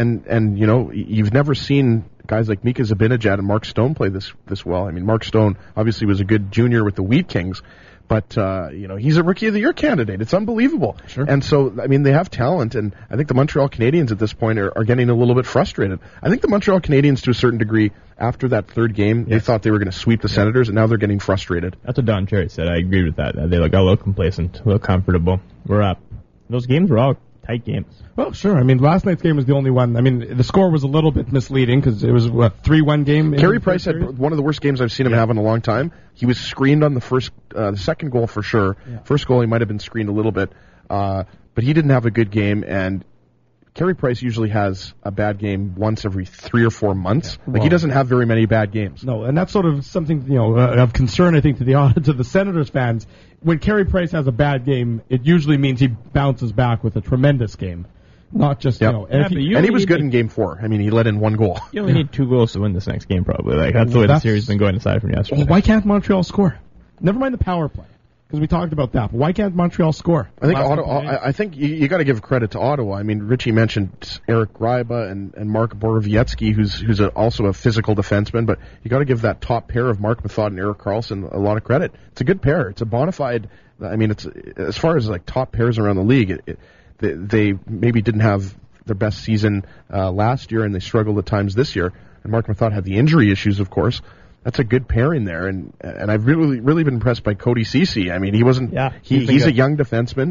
And you've never seen guys like Mika Zibanejad and Mark Stone play this well. I mean, Mark Stone obviously was a good junior with the Wheat Kings, but he's a Rookie of the Year candidate. It's unbelievable. Sure. And so, I mean, they have talent, and I think the Montreal Canadiens at this point are getting a little bit frustrated. I think the Montreal Canadiens, to a certain degree, after that third game, they thought they were going to sweep the Senators, and now they're getting frustrated. That's what Don Cherry said. I agree with that. They got a little complacent, a little comfortable. We're up. Those games were all tight games. Well, sure. I mean, last night's game was the only one. I mean, the score was a little bit misleading because it was, 3-1 game? Carey Price had one of the worst games I've seen him have in a long time. He was screened on the second goal for sure. Yeah. First goal, he might have been screened a little bit. But he didn't have a good game, and Carey Price usually has a bad game once every 3 or 4 months. Yeah. He doesn't have very many bad games. No, and that's sort of something of concern, I think, to the Senators fans. When Carey Price has a bad game, it usually means he bounces back with a tremendous game. Not just, And he was good in Game 4. I mean, he let in 1 goal. You only need 2 goals to win this next game, probably. That's the way the series has been going aside from yesterday. Well, why can't Montreal score? Never mind the power play, because we talked about that. But why can't Montreal score? I think I think you got to give credit to Ottawa. I mean, Richie mentioned Eric Gryba and Mark Borowiecki, who's also a physical defenseman, but you got to give that top pair of Mark Method and Erik Karlsson a lot of credit. It's a good pair. It's a bona fide. I mean, it's as far as top pairs around the league. They maybe didn't have their best season last year, and they struggled at times this year. And Mark Method had the injury issues, of course. That's a good pairing there, and I've really been impressed by Cody Ceci. I mean, he wasn't. Yeah, he's a young defenseman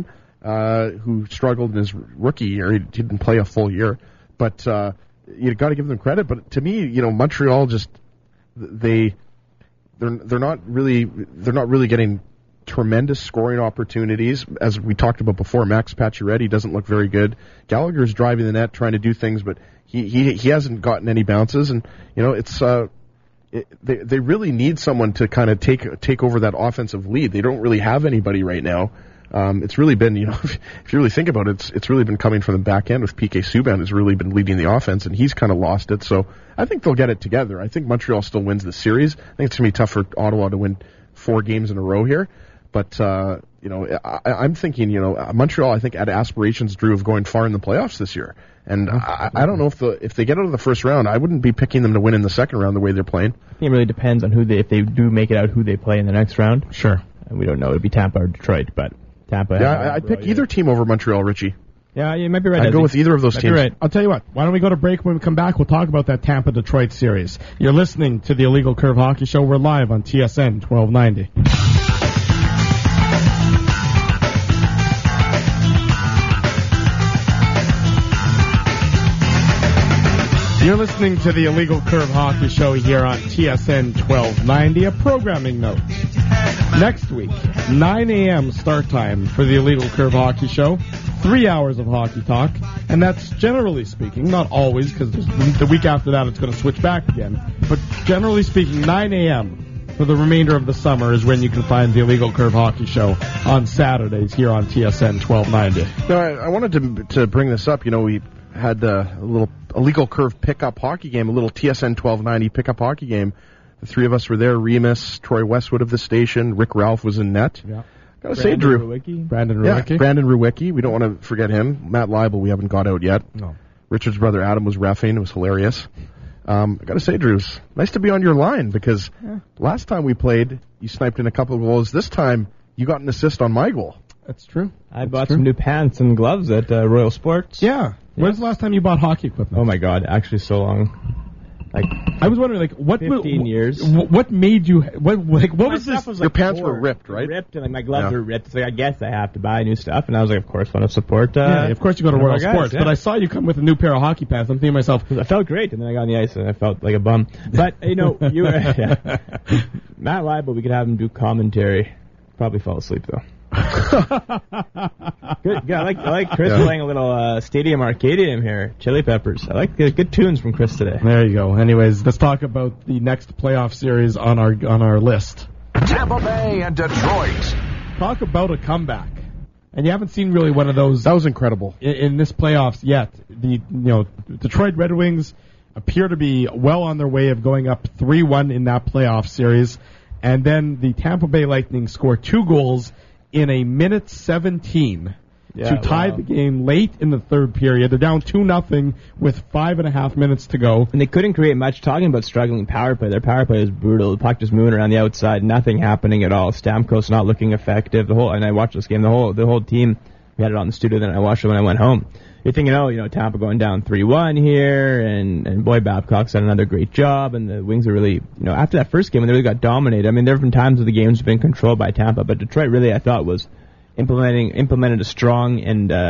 who struggled in his rookie year. He didn't play a full year, but you got to give them credit. But to me, Montreal just they're not really getting tremendous scoring opportunities. As we talked about before, Max Pacioretty doesn't look very good. Gallagher's driving the net, trying to do things, but he hasn't gotten any bounces. And it's they really need someone to kind of take over that offensive lead. They don't really have anybody right now. It's really been, if you really think about it, it's really been coming from the back end with PK Subban has really been leading the offense, and he's kind of lost it. So I think they'll get it together. I think Montreal still wins the series. I think it's going to be tough for Ottawa to win 4 games in a row here. But, I'm thinking, Montreal, I think, had aspirations, Drew, of going far in the playoffs this year. And I don't know if they get out of the first round, I wouldn't be picking them to win in the second round the way they're playing. I think it really depends on if they do make it out, who they play in the next round. Sure. And we don't know. It'd be Tampa or Detroit, but Tampa. Yeah, I'd pick either team over Montreal, Richie. Yeah, you might be right. I'd go with either of those teams. Right. I'll tell you what. Why don't we go to break? When we come back, we'll talk about that Tampa-Detroit series. You're listening to the Illegal Curve Hockey Show. We're live on TSN 1290. You're listening to the Illegal Curve Hockey Show here on TSN 1290. A programming note. Next week, 9 a.m. start time for the Illegal Curve Hockey Show. 3 hours of hockey talk. And that's generally speaking, not always, because the week after that it's going to switch back again. But generally speaking, 9 a.m. for the remainder of the summer is when you can find the Illegal Curve Hockey Show on Saturdays here on TSN 1290. Now, I wanted to bring this up. We had a little Illegal Curve pickup hockey game, a little TSN 1290 pickup hockey game. The 3 of us were there. Remus, Troy Westwood of the station, Rick Ralph was in net. Yeah. Gotta say, Drew. Brandon Rewicki. Yeah, Brandon Rewicki. We don't want to forget him. Matt Leibel, we haven't got out yet. No. Richard's brother Adam was reffing. It was hilarious. I gotta say, Drew, nice to be on your line because last time we played, you sniped in a couple of goals. This time, you got an assist on my goal. That's true. I bought some new pants and gloves at Royal Sports. Yeah. When's the last time you bought hockey equipment? Oh, my God. Actually, so long. Like, I was wondering, like, what 15 years. What made you? What was this? Your pants were ripped, right? Ripped, and like my gloves were ripped. So I guess I have to buy new stuff, and I was like, of course, want to support. Of course you go to Royal Sports, yeah. but I saw you come with a new pair of hockey pants. I'm thinking to myself, I felt great, and then I got on the ice and I felt like a bum. But you know, Matt Leibel, we could have him do commentary. Probably fall asleep though. Good. Yeah, I like Chris playing a little Stadium Arcadium here. Chili Peppers. I like the good tunes from Chris today. There you go. Anyways, let's talk about the next playoff series on our list. Tampa Bay and Detroit. Talk about a comeback. And you haven't seen really one of those. That was incredible in this playoffs yet. The Detroit Red Wings appear to be well on their way of going up 3-1 in that playoff series, and then the Tampa Bay Lightning score 2 goals in a minute 17 to tie the game late in the third period. They're down 2-0 with 5.5 minutes to go. And they couldn't create much. Talking about struggling power play, their power play is brutal. The puck just moving around the outside, nothing happening at all. Stamkos not looking effective. And I watched this game, the whole team. We had it on the studio, then I watched it when I went home. You're thinking, Tampa going down 3-1 here, and boy, Babcock's done another great job, and the Wings are really, after that first game when they really got dominated. I mean, there have been times where the game's been controlled by Tampa, but Detroit really, I thought, was implemented a strong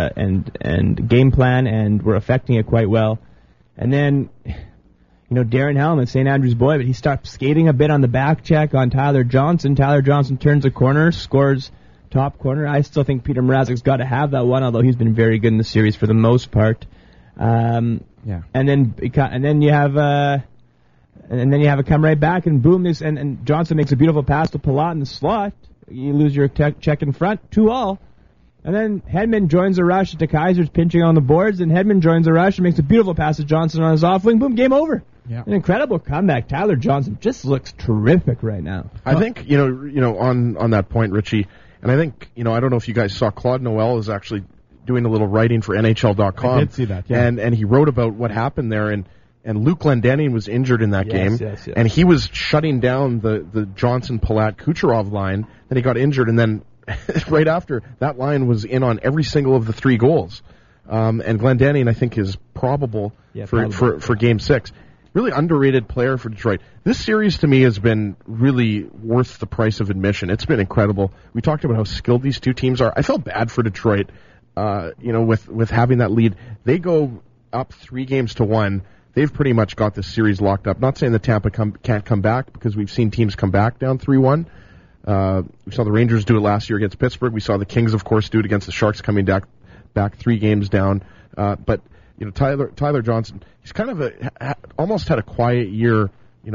and game plan, and were affecting it quite well. And then, Darren Hellman, St. Andrew's boy, but he stopped skating a bit on the back check on Tyler Johnson. Tyler Johnson turns a corner, scores top corner. I still think Peter Mrazek's got to have that one, although he's been very good in the series for the most part. And then you have a come right back, and boom, and Johnson makes a beautiful pass to Palat in the slot. You lose your check in front, 2-2. And then Hedman joins the rush to Kaiser's pinching on the boards, and Hedman joins the rush and makes a beautiful pass to Johnson on his off wing. Boom, game over. Yeah. An incredible comeback. Tyler Johnson just looks terrific right now. I think, on that point, Richie, and I think, I don't know if you guys saw, Claude Noel is actually doing a little writing for NHL.com. I did see that, yeah. And he wrote about what happened there, and Luke Glendening was injured in that game. Yes. And he was shutting down the Johnson, Palat, Kucherov line. Then he got injured, and then right after, that line was in on every single of the 3 goals. And Glendening, I think, is probable for Game 6. Really underrated player for Detroit. This series, to me, has been really worth the price of admission. It's been incredible. We talked about how skilled these two teams are. I felt bad for Detroit, with having that lead. They go up 3-1. They've pretty much got this series locked up. Not saying that Tampa can't come back, because we've seen teams come back down 3-1. We saw the Rangers do it last year against Pittsburgh. We saw the Kings, of course, do it against the Sharks, coming back 3 games down. But Tyler Johnson, he's kind of almost had a quiet year.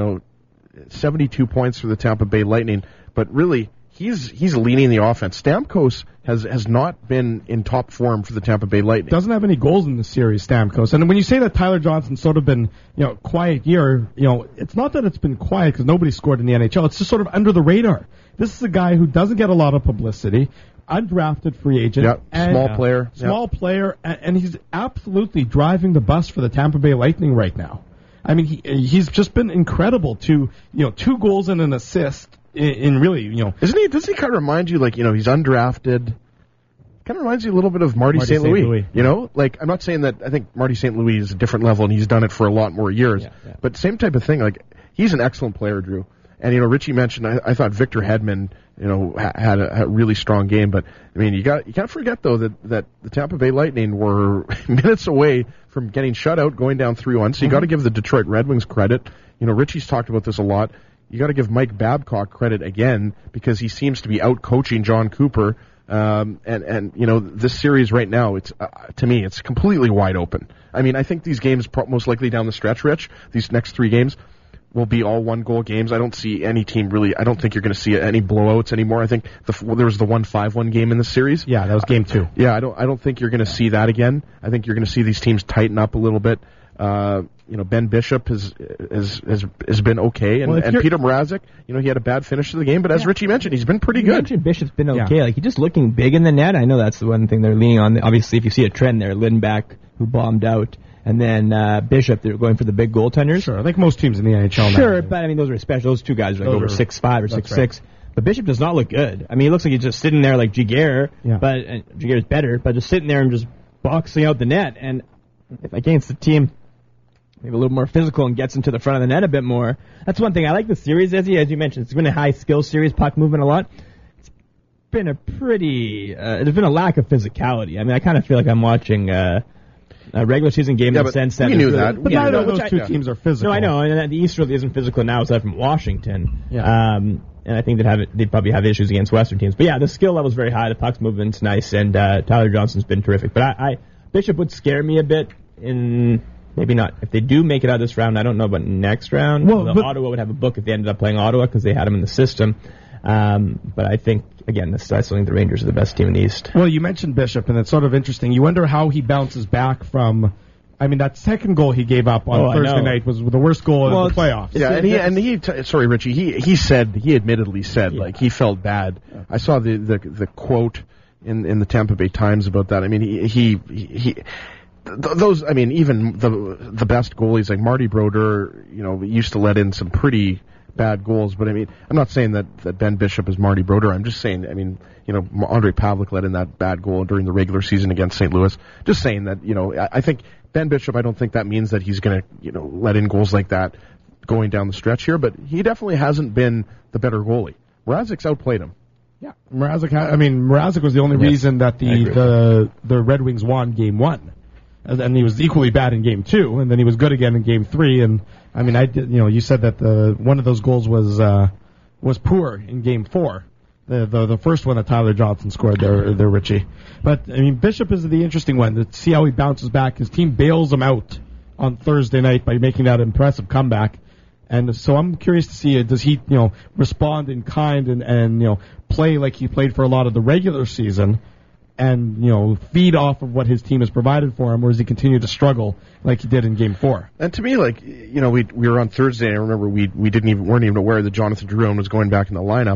72 points for the Tampa Bay Lightning, but really he's leading the offense. Stamkos has not been in top form for the Tampa Bay Lightning. Doesn't have any goals in the series, Stamkos. And when you say that Tyler Johnson's sort of been, quiet year, it's not that it's been quiet because nobody scored in the NHL. It's just sort of under the radar. This is a guy who doesn't get a lot of publicity. Undrafted free agent. Small player, and he's absolutely driving the bus for the Tampa Bay Lightning right now. I mean, he's just been incredible to, 2 goals and an assist in really, Doesn't he kind of remind you, he's undrafted? Kind of reminds you a little bit of Marty St. Louis. I'm not saying that I think Marty St. Louis is a different level and he's done it for a lot more years, but same type of thing. He's an excellent player, Drew. And, Richie mentioned, I thought Victor Hedman, had a really strong game. But, I mean, you can't forget, though, that the Tampa Bay Lightning were minutes away from getting shut out, going down 3-1. So you got to give the Detroit Red Wings credit. Richie's talked about this a lot. You got to give Mike Babcock credit again, because he seems to be out-coaching John Cooper. This series right now, it's to me, it's completely wide open. I mean, I think these games, most likely down the stretch, Rich, these next 3 games, will be all 1-goal games. I don't see any team really. I don't think you're going to see any blowouts anymore. I think there was the 1-5-1 game in the series. Yeah, that was game 2. Yeah, I don't think you're going to see that again. I think you're going to see these teams tighten up a little bit. Ben Bishop has been okay, and Peter Mrazek, he had a bad finish to the game, but as Richie mentioned, he's been pretty good. Mentioned Bishop's been okay. Yeah. He's just looking big in the net. I know that's the one thing they're leaning on. Obviously, if you see a trend there, Lindback, who bombed out, and then Bishop, they're going for the big goaltenders. Sure, I think most teams in the NHL now. Sure, but I mean, those are special. Those 2 guys are over 6'5" or 6'6". Right. But Bishop does not look good. I mean, he looks like he's just sitting there like Giguère, but Giguère's better, but just sitting there and just boxing out the net. And against the team maybe a little more physical and gets into the front of the net a bit more. That's one thing I like the series, as you mentioned. It's been a high skill series, puck moving a lot. It's been a pretty, there's been a lack of physicality. I mean, I kind of feel like I'm watching a regular season game in the sense that we knew that. But neither of those two teams are physical. No, I know, and the East really isn't physical now, aside from Washington. Yeah. And I think they'd probably have issues against Western teams. But yeah, the skill level's very high. The puck's movement's nice, and Tyler Johnson's been terrific. But Bishop would scare me a bit in. Maybe not. If they do make it out of this round, I don't know about next round. Well, Ottawa would have a book if they ended up playing Ottawa because they had him in the system. But I think, again, I still think the Rangers are the best team in the East. Well, you mentioned Bishop, and it's sort of interesting. You wonder how he bounces back from... I mean, that second goal he gave up on Thursday night was the worst goal in the playoffs. Yeah, sorry, Richie. He admittedly said like he felt bad. I saw the quote in the Tampa Bay Times about that. I mean, those. I mean, even the best goalies like Marty Brodeur, used to let in some pretty bad goals. But I mean, I'm not saying that Ben Bishop is Marty Brodeur. I'm just saying. I mean, Andrei Pavlik let in that bad goal during the regular season against St. Louis. Just saying that. I think. Ben Bishop, I don't think that means that he's going to, let in goals like that going down the stretch here, but he definitely hasn't been the better goalie. Mrazek's outplayed him. Yeah, Mrazek was the only reason that the Red Wings won Game 1, and he was equally bad in Game 2, and then he was good again in Game 3. And I mean, you said that one of those goals was poor in Game 4. The first one that Tyler Johnson scored there, Richie. But, I mean, Bishop is the interesting one. To see how he bounces back. His team bails him out on Thursday night by making that impressive comeback. And so I'm curious to see, does he, respond in kind and play like he played for a lot of the regular season and, feed off of what his team has provided for him, or does he continue to struggle like he did in Game 4? And to me, we were on Thursday, and I remember we weren't even aware that Jonathan Drouin was going back in the lineup.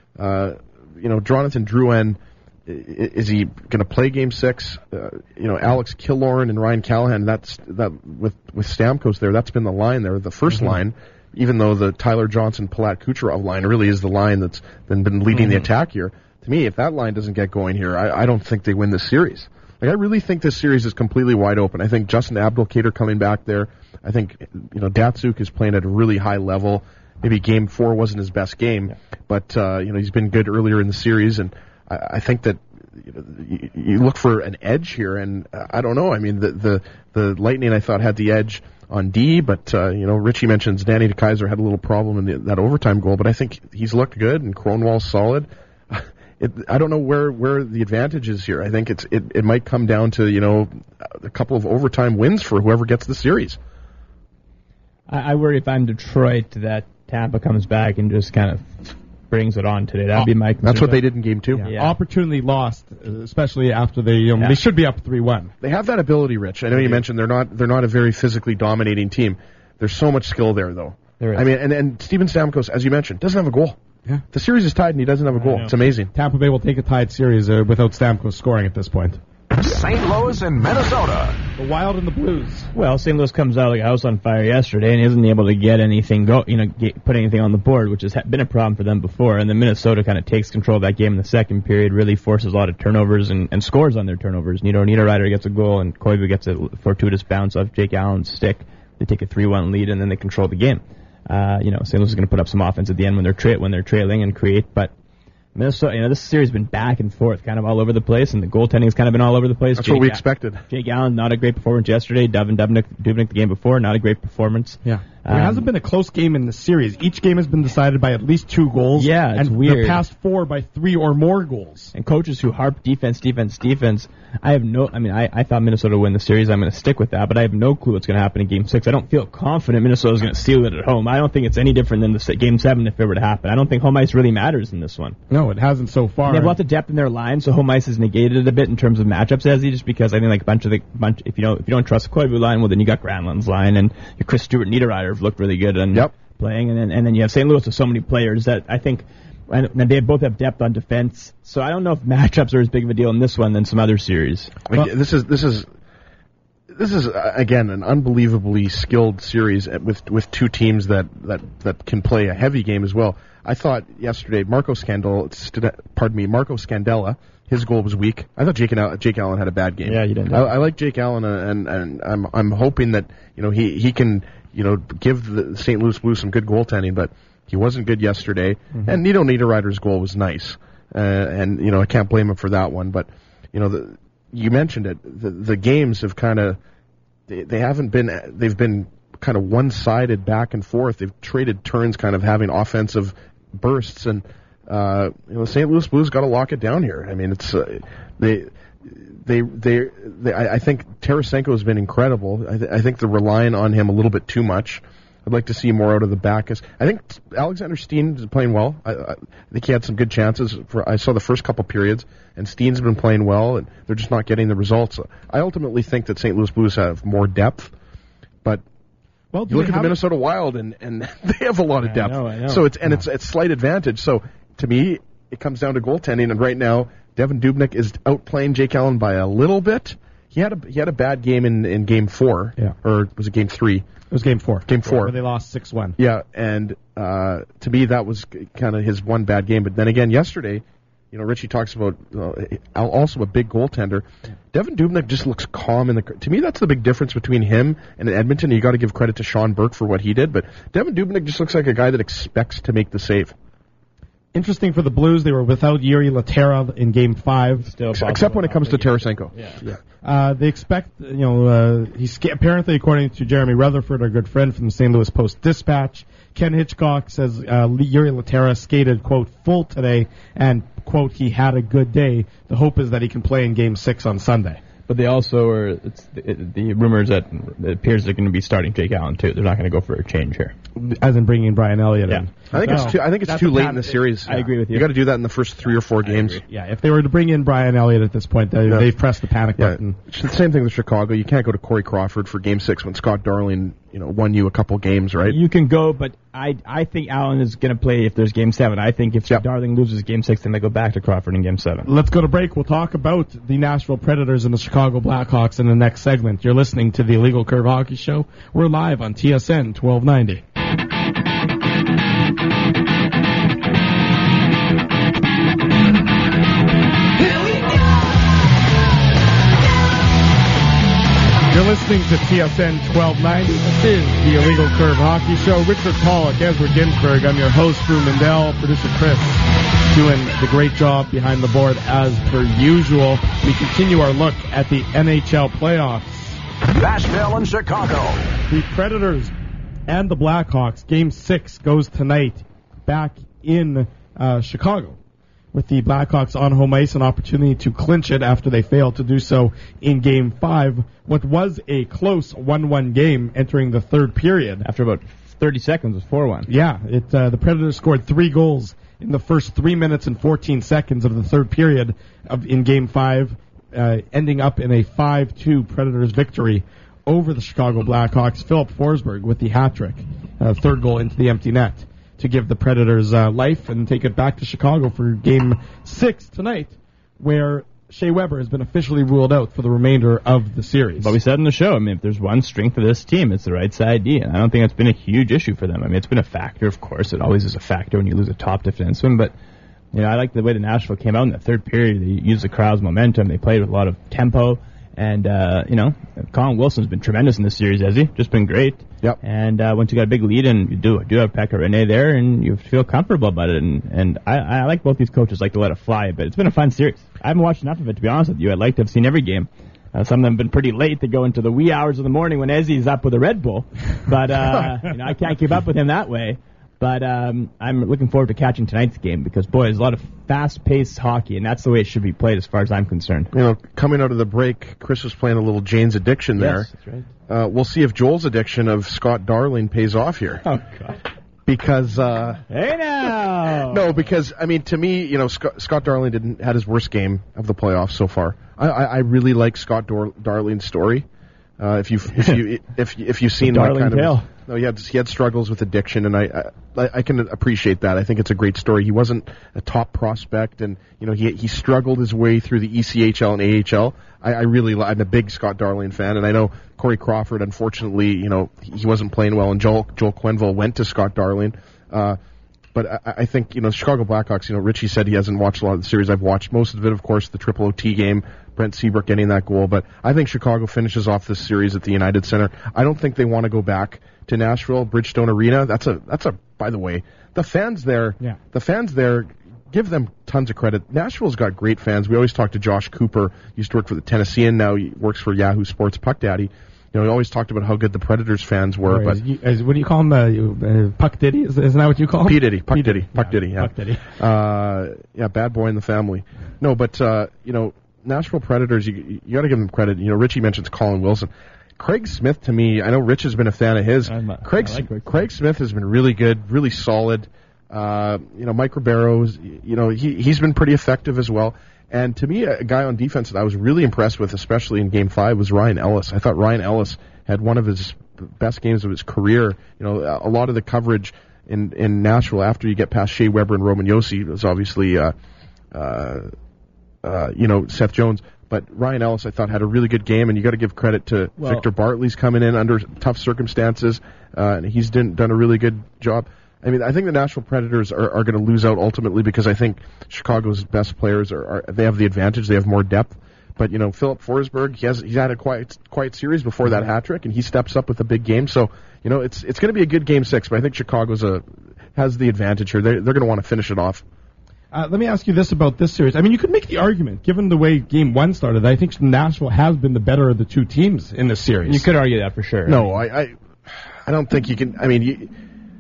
Jonathan Drouin, is he going to play Game 6? Alex Killorn and Ryan Callahan, with Stamkos there, that's been the line there, the first line, even though the Tyler Johnson, Palat Kucherov line really is the line that's been leading the attack here. To me, if that line doesn't get going here, I don't think they win this series. I really think this series is completely wide open. I think Justin Abdelkader coming back there, I think, Datsuk is playing at a really high level. Maybe Game 4 wasn't his best game, but he's been good earlier in the series, and I think that you look for an edge here, and I don't know. I mean, the Lightning I thought had the edge on D, but Richie mentions Danny DeKeyser had a little problem in that overtime goal, but I think he's looked good, and Kronwall's solid. I don't know where the advantage is here. I think it might come down to a couple of overtime wins for whoever gets the series. I worry if I'm Detroit that Tampa comes back and just kind of brings it on today. That'd be my concern. That's what they did in Game 2. Yeah. Opportunity lost, especially after they should be up 3-1. They have that ability, Rich. I know you mentioned they're not a very physically dominating team. There's so much skill there, though. There is. I mean, and Steven Stamkos, as you mentioned, doesn't have a goal. Yeah. The series is tied and he doesn't have a goal. It's amazing. Tampa Bay will take a tied series without Stamkos scoring at this point. St. Louis and Minnesota. The Wild and the Blues. Well, St. Louis comes out like a house on fire yesterday and isn't able to get anything put anything on the board, which has been a problem for them before. And then Minnesota kind of takes control of that game in the second period, really forces a lot of turnovers and scores on their turnovers. Niederreiter gets a goal and Koivu gets a fortuitous bounce off Jake Allen's stick. They take a 3-1 lead and then they control the game. St. Louis is going to put up some offense at the end when they're trailing and create, but Minnesota, this series has been back and forth, kind of all over the place, and the goaltending has kind of been all over the place. That's what we expected. Jake Allen, not a great performance yesterday. Dubnyk the game before, not a great performance. Yeah. There hasn't been a close game in the series. Each game has been decided by at least 2 goals. Yeah, it's and weird. The past 4 by 3 or more goals. And coaches who harp defense. I thought Minnesota would win the series. I'm going to stick with that, but I have no clue what's going to happen in Game 6. I don't feel confident Minnesota's going to steal it at home. I don't think it's any different than the Game 7 if it were to happen. I don't think home ice really matters in this one. No, it hasn't so far. They have lots of depth in their line, so home ice has negated it a bit in terms of matchups, just because I think like if you don't trust the Koivu line, well then you got Granlund's line and your Chris Stewart and Niederreiter have looked really good and playing, and then you have St. Louis with so many players that I think. And they both have depth on defense, so I don't know if matchups are as big of a deal in this one than some other series. This is this is again an unbelievably skilled series with two teams that can play a heavy game as well. I thought yesterday Marco Scandella, his goal was weak. I thought Jake Allen had a bad game. Yeah, you didn't. I like Jake Allen, and I'm hoping that he can give the St. Louis Blues some good goaltending, but he wasn't good yesterday. Mm-hmm. And Nito Niederreiter's goal was nice, and I can't blame him for that one. But you mentioned it. The games have kind of they've been kind of one-sided back and forth. They've traded turns, kind of having offensive bursts, and St. Louis Blues got to lock it down here. I mean, it's I think Tarasenko has been incredible. I think they're relying on him a little bit too much. I'd like to see more out of the Backes. I think Alexander Steen is playing well. I think he had some good chances. I saw the first couple periods, and Steen's been playing well, and they're just not getting the results. I ultimately think that St. Louis Blues have more depth, but you look at the Minnesota Wild, and they have a lot of depth. I know. So it's slight advantage. So to me, it comes down to goaltending, and right now, Devan Dubnyk is outplaying Jake Allen by a little bit. He had a bad game in Game 4, or was it Game 3? It was Game 4. Game 4. Where they lost 6-1. Yeah, and to me that was kind of his one bad game. But then again, yesterday, Richie talks about also a big goaltender. Devan Dubnyk just looks calm to me, that's the big difference between him and Edmonton. You got to give credit to Sean Burke for what he did, but Devan Dubnyk just looks like a guy that expects to make the save. Interesting for the Blues, they were without Yuri Laterra in Game 5. Except when it comes to Tarasenko. Yeah. They expect, apparently, according to Jeremy Rutherford, our good friend from the St. Louis Post-Dispatch, Ken Hitchcock says Yuri Laterra skated, quote, full today, and, quote, he had a good day. The hope is that he can play in Game 6 on Sunday. But they also are, the rumors that it appears they're going to be starting Jake Allen, too. They're not going to go for a change here. As in bringing Brian Elliott in. I think it's too late in the series. I agree with you. You got to do that in the first 3 or 4 games. Yeah, if they were to bring in Brian Elliott at this point, they've pressed the panic button. It's the same thing with Chicago. You can't go to Corey Crawford for Game 6 when Scott Darling, won you a couple games, right? You can go, but I think Allen is going to play if there's Game 7. I think if Darling loses Game 6, then they go back to Crawford in Game 7. Let's go to break. We'll talk about the Nashville Predators and the Chicago Blackhawks in the next segment. You're listening to the Illegal Curve Hockey Show. We're live on TSN 1290. You're listening to TSN 1290. This is the Illegal Curve Hockey Show. Richard Pollock, Ezra Ginsburg. I'm your host, Drew Mandel. Producer Chris doing the great job behind the board as per usual. We continue our look at the NHL playoffs. Nashville and Chicago. The Predators and the Blackhawks. Game 6 goes tonight back in Chicago, with the Blackhawks on home ice, an opportunity to clinch it after they failed to do so in Game 5. What was a close 1-1 game entering the third period. After about 30 seconds, it was 4-1. Yeah, the Predators scored 3 goals in the first 3 minutes and 14 seconds of the third period in Game 5, ending up in a 5-2 Predators victory over the Chicago Blackhawks. Philip Forsberg with the hat-trick, third goal into the empty net, to give the Predators life and take it back to Chicago for Game 6 tonight, where Shea Weber has been officially ruled out for the remainder of the series. But we said in the show, if there's one strength of this team, it's the right side D, and I don't think it's been a huge issue for them. It's been a factor, of course. It always is a factor when you lose a top defenseman, but I like the way the Nashville came out in the third period. They used the crowd's momentum. They played with a lot of tempo. And, Colin Wilson's been tremendous in this series, has he? Just been great. Yep. And once you got a big lead and you do have Pekka Rinne there, and you feel comfortable about it. And I like both these coaches, like to let it fly, but it's been a fun series. I haven't watched enough of it, to be honest with you. I'd like to have seen every game. Some of them have been pretty late to go into the wee hours of the morning when Ezzy's up with a Red Bull. But, I can't keep up with him that way. But I'm looking forward to catching tonight's game because, boy, there's a lot of fast-paced hockey, and that's the way it should be played as far as I'm concerned. Coming out of the break, Chris was playing a little Jane's Addiction there. Yes, that's right. We'll see if Joel's addiction of Scott Darling pays off here. Oh, God. Because, hey now! No, because, to me, Scott Darling had his worst game of the playoffs so far. I really like Scott Darling's story. If you've seen Darling tale. No, he had struggles with addiction, and I can appreciate that. I think it's a great story. He wasn't a top prospect, and he struggled his way through the ECHL and AHL. I'm a big Scott Darling fan, and I know Corey Crawford, unfortunately, he wasn't playing well, and Joel Quenneville went to Scott Darling. But I think, Chicago Blackhawks, Richie said he hasn't watched a lot of the series. I've watched most of it, of course, the triple OT game, Brent Seabrook getting that goal. But I think Chicago finishes off this series at the United Center. I don't think they want to go back to Nashville, Bridgestone Arena. That's a, by the way, the fans there, give them tons of credit. Nashville's got great fans. We always talk to Josh Cooper, used to work for the Tennessean, now he works for Yahoo Sports Puck Daddy. We always talked about how good the Predators fans were, but what do you call him? Puck Diddy? Isn't that what you call him? P Diddy, Puck Diddy, Puck Diddy. Yeah, Puck Diddy. Bad boy in the family. No, but Nashville Predators, you got to give them credit. Richie mentions Colin Wilson, Craig Smith. To me, I know Rich has been a fan of his. Craig Smith has been really good, really solid. Mike Ribeiro's, he's been pretty effective as well. And to me, a guy on defense that I was really impressed with, especially in Game 5, was Ryan Ellis. I thought Ryan Ellis had one of his best games of his career. A lot of the coverage in Nashville after you get past Shea Weber and Roman Josi was obviously, Seth Jones. But Ryan Ellis, I thought, had a really good game, and you got to give credit to Victor Bartley's coming in under tough circumstances, and he's done a really good job. I think the Nashville Predators are going to lose out ultimately because I think Chicago's best players they have the advantage. They have more depth. But Philip Forsberg, he's had a quiet series before that hat trick, and he steps up with a big game. So it's going to be a good Game 6. But I think Chicago's has the advantage here. They're going to want to finish it off. Let me ask you this about this series. You could make the argument, given the way Game 1 started, I think Nashville has been the better of the two teams in this series. You could argue that for sure. No, I don't think you can.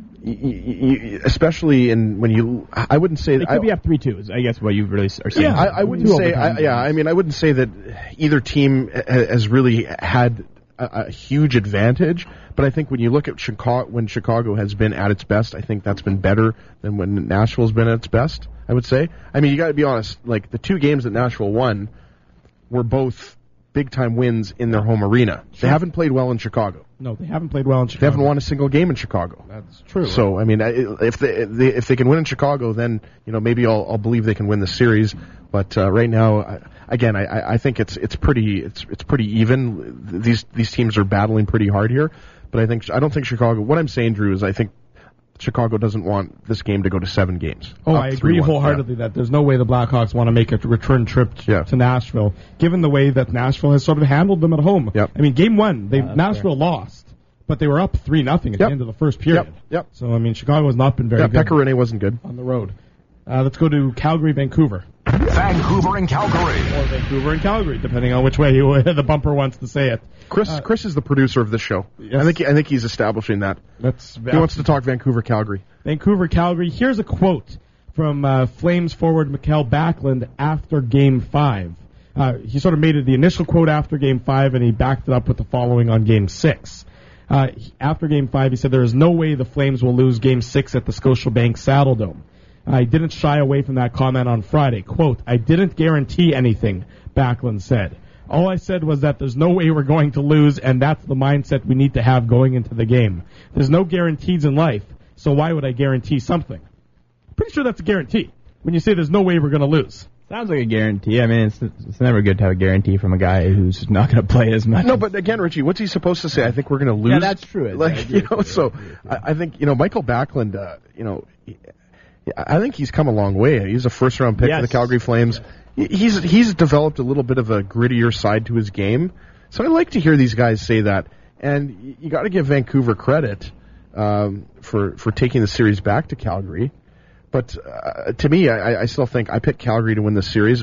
Especially I wouldn't say that it could be up 3-2. I guess what you really are saying. Yeah, I wouldn't say. I wouldn't say that either team has really had a huge advantage. But I think when you look at Chicago, when Chicago has been at its best, I think that's been better than when Nashville's been at its best. I would say. You got to be honest. Like the two games that Nashville won were both big-time wins in their home arena. Sure. They haven't played well in Chicago. No, they haven't played well in Chicago. They haven't won a single game in Chicago. That's true. So, if they can win in Chicago, then maybe I'll believe they can win the series. But right now, I think it's pretty even. These teams are battling pretty hard here. But I don't think Chicago. What I'm saying, Drew, is I think Chicago doesn't want this game to go to 7 games. Oh, I agree wholeheartedly that there's no way the Blackhawks want to make a return trip to Nashville, given the way that Nashville has sort of handled them at home. Yep. Game 1, Nashville lost, but they were up 3-0 at the end of the first period. Yep. So, Chicago has not been very good. Pekka Rinne wasn't good. On the road. Let's go to Calgary, Vancouver. Vancouver and Calgary. Or Vancouver and Calgary, depending on which way the bumper wants to say it. Chris is the producer of this show. Yes. I think he's establishing that. He wants to talk Vancouver, Calgary. Vancouver, Calgary. Here's a quote from Flames forward Mikael Backlund after Game 5. He sort of made it the initial quote after Game 5, and he backed it up with the following on Game 6. After Game 5, he said, "There is no way the Flames will lose Game 6 at the Scotiabank Saddledome." I didn't shy away from that comment on Friday. Quote, "I didn't guarantee anything," Backlund said. "All I said was that there's no way we're going to lose, and that's the mindset we need to have going into the game. There's no guarantees in life, so why would I guarantee something?" Pretty sure that's a guarantee when you say there's no way we're going to lose. Sounds like a guarantee. It's never good to have a guarantee from a guy who's not going to play as much. No, but again, Richie, what's he supposed to say? I think we're going to lose. Yeah, that's true. I think Michael Backlund, I think he's come a long way. He's a first-round pick for the Calgary Flames. Yes. He's developed a little bit of a grittier side to his game. So I like to hear these guys say that. And you got to give Vancouver credit for taking the series back to Calgary. But to me, I still think I picked Calgary to win the series.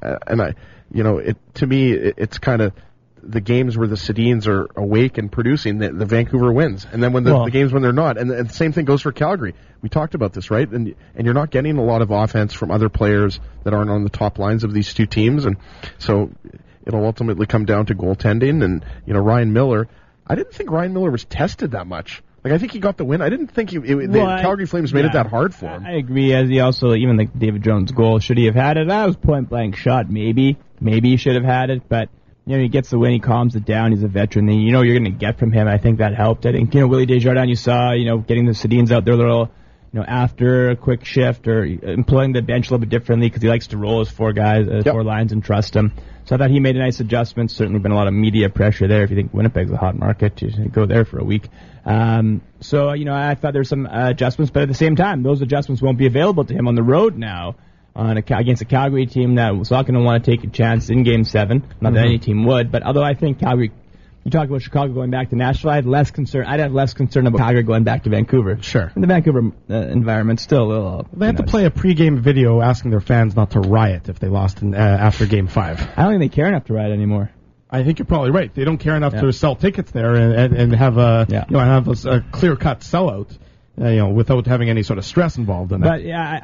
To me, it's kind of the games where the Sedins are awake and producing, the Vancouver wins. And then when the games when they're not. And the same thing goes for Calgary. We talked about this, right? And you're not getting a lot of offense from other players that aren't on the top lines of these two teams. And so it'll ultimately come down to goaltending. And, Ryan Miller, I didn't think Ryan Miller was tested that much. I think he got the win. I didn't think the Calgary Flames made it that hard for him. I agree. As he also, even the David Jones goal, should he have had it? That was point-blank shot, maybe. Maybe he should have had it, but he gets the win, he calms it down, he's a veteran, and you're going to get from him. I think that helped. I think, Willie Desjardins, you saw, getting the Sedins out there a little, after a quick shift or employing the bench a little bit differently because he likes to roll his four guys, four lines and trust them. So I thought he made a nice adjustment. Certainly been a lot of media pressure there. If you think Winnipeg's a hot market, you should go there for a week. So, I thought there were some adjustments, but at the same time, those adjustments won't be available to him on the road now against a Calgary team that was not going to want to take a chance in Game 7. Not that any team would, but although I think Calgary... You talk about Chicago going back to Nashville. I'd have less concern about Calgary going back to Vancouver. Sure. And the Vancouver environment's still a little... They had to play a pregame video asking their fans not to riot if they lost after Game 5. I don't think they care enough to riot anymore. I think you're probably right. They don't care enough to sell tickets there and have a clear-cut sellout. Without having any sort of stress involved in it. But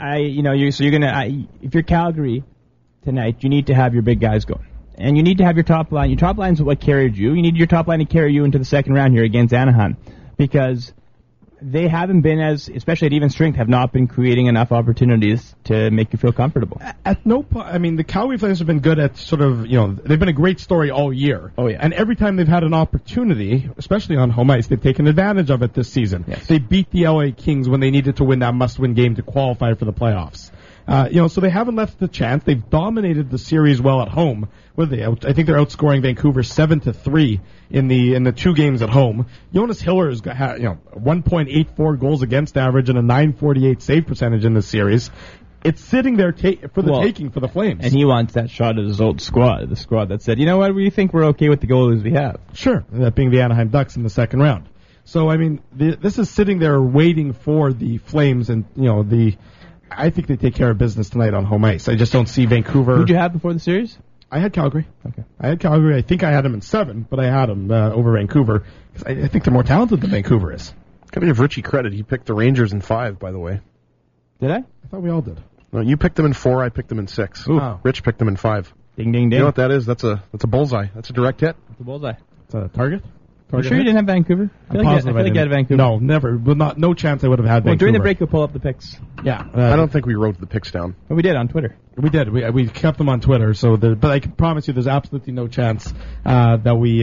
if you're Calgary tonight, you need to have your big guys going. And you need to have your top line. Your top line is what carried you. You need your top line to carry you into the second round here against Anaheim. Because they haven't been especially at even strength, have not been creating enough opportunities to make you feel comfortable. At no point, the Calgary Flames have been good at sort of, they've been a great story all year. Oh, yeah. And every time they've had an opportunity, especially on home ice, they've taken advantage of it this season. Yes. They beat the LA Kings when they needed to win that must-win game to qualify for the playoffs. So they haven't left the chance. They've dominated the series well at home. What are they? I think they're outscoring Vancouver 7-3 in the two games at home. Jonas Hiller has got 1.84 goals against average and a .948 save percentage in this series. It's sitting there for the taking for the Flames. And he wants that shot at his old squad, the squad that said, you know what, we think we're okay with the goalies we have. Sure, that being the Anaheim Ducks in the second round. So this is sitting there waiting for the Flames, and I think they take care of business tonight on home ice. I just don't see Vancouver. Who'd you have before the series? I had Calgary. Okay. I had Calgary. I think I had them in 7, but I had them over Vancouver. I think they're more talented than Vancouver is. Gotta give Richie credit. He picked the Rangers in 5, by the way. Did I? I thought we all did. No, you picked them in 4. I picked them in 6. Oh. Rich picked them in 5. Ding, ding, ding. You know what that is? That's a bullseye. That's a direct hit. It's a bullseye. It's a target? You sure you didn't have Vancouver? I feel like you had Vancouver. No, never. No chance I would have had Vancouver. During the break, we'll pull up the picks. Yeah. I don't think we wrote the picks down. But we did on Twitter. We did. We kept them on Twitter. But I can promise you, there's absolutely no chance that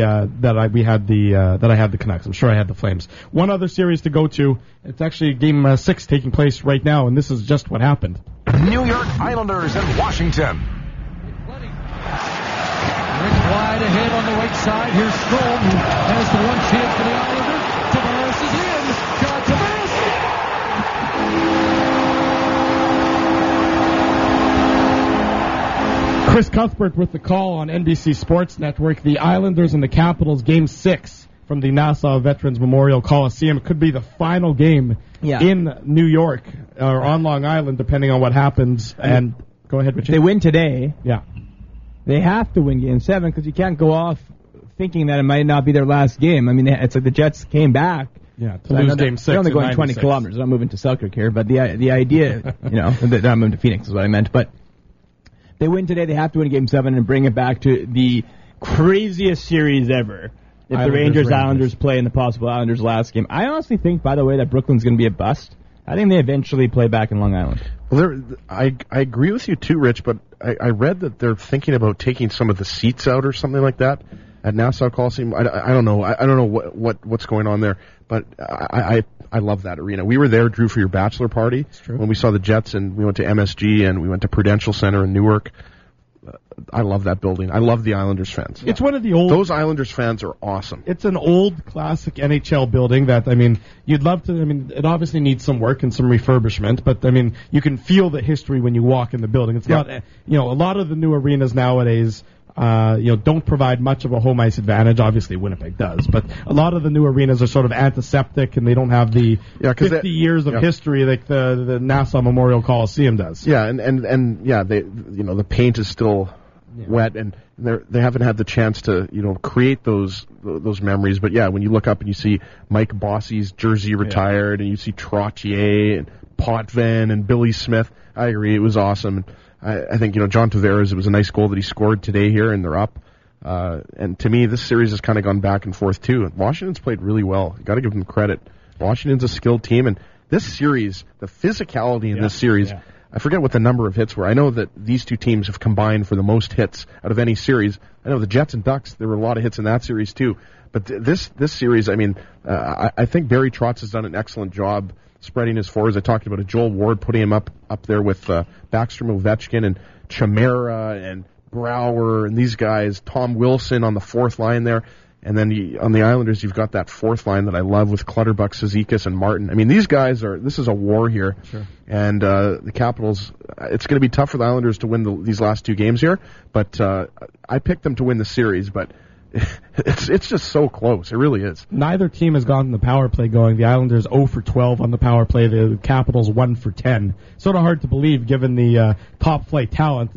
I had the Canucks. I'm sure I had the Flames. One other series to go to. It's actually Game 6 taking place right now, and this is just what happened. New York Islanders and Washington. Wide ahead on the right side. Here's Strome, who has the one chance for the Islanders. Tavares is in. John Tavares. Chris Cuthbert with the call on NBC Sports Network. The Islanders and the Capitals, Game 6 from the Nassau Veterans Memorial Coliseum. It could be the final game in New York or on Long Island, depending on what happens. And go ahead, Richard. They win today. Yeah. They have to win Game 7 because you can't go off thinking that it might not be their last game. It's like the Jets came back. Yeah, to lose Game 6. They're only going 20 kilometers. I'm moving to Selkirk here, but the idea, they're not moving to Phoenix is what I meant. But they win today. They have to win Game 7 and bring it back to the craziest series ever. If the Rangers play in the possible Islanders last game. I honestly think, by the way, that Brooklyn's going to be a bust. I think they eventually play back in Long Island. Well, I agree with you too, Rich, but I read that they're thinking about taking some of the seats out or something like that at Nassau Coliseum. I don't know. I don't know what's going on there, but I love that arena. We were there, Drew, for your bachelor party when we saw the Jets, and we went to MSG and we went to Prudential Center in Newark. I love that building. I love the Islanders fans. It's one of the old... Those Islanders fans are awesome. It's an old, classic NHL building that, you'd love to... it obviously needs some work and some refurbishment, but, you can feel the history when you walk in the building. It's not... a lot of the new arenas nowadays... don't provide much of a home ice advantage. Obviously, Winnipeg does, but a lot of the new arenas are sort of antiseptic, and they don't have the 50 years of history like the Nassau Memorial Coliseum does. Yeah, and they the paint is still wet, and they haven't had the chance to create those memories. But yeah, when you look up and you see Mike Bossy's jersey retired, and you see Trottier and Potvin and Billy Smith, I agree, it was awesome. I think, John Tavares, it was a nice goal that he scored today here, and they're up. And to me, this series has kind of gone back and forth, too. Washington's played really well. You got to give them credit. Washington's a skilled team, and this series, the physicality in this series, I forget what the number of hits were. I know that these two teams have combined for the most hits out of any series. I know the Jets and Ducks, there were a lot of hits in that series too. But this series, I mean, I think Barry Trotz has done an excellent job spreading his forwards. I talked about Joel Ward, putting him up there with Backstrom, Ovechkin, and Chimera, and Brouwer, and these guys. Tom Wilson on the fourth line there. And then on the Islanders, you've got that fourth line that I love with Clutterbuck, Cizikas, and Martin. I mean, these guys this is a war here. Sure. And the Capitals, it's going to be tough for the Islanders to win these last two games here. But I picked them to win the series, but it's just so close. It really is. Neither team has gotten the power play going. The Islanders 0 for 12 on the power play. The Capitals 1 for 10. Sort of hard to believe given the top flight talent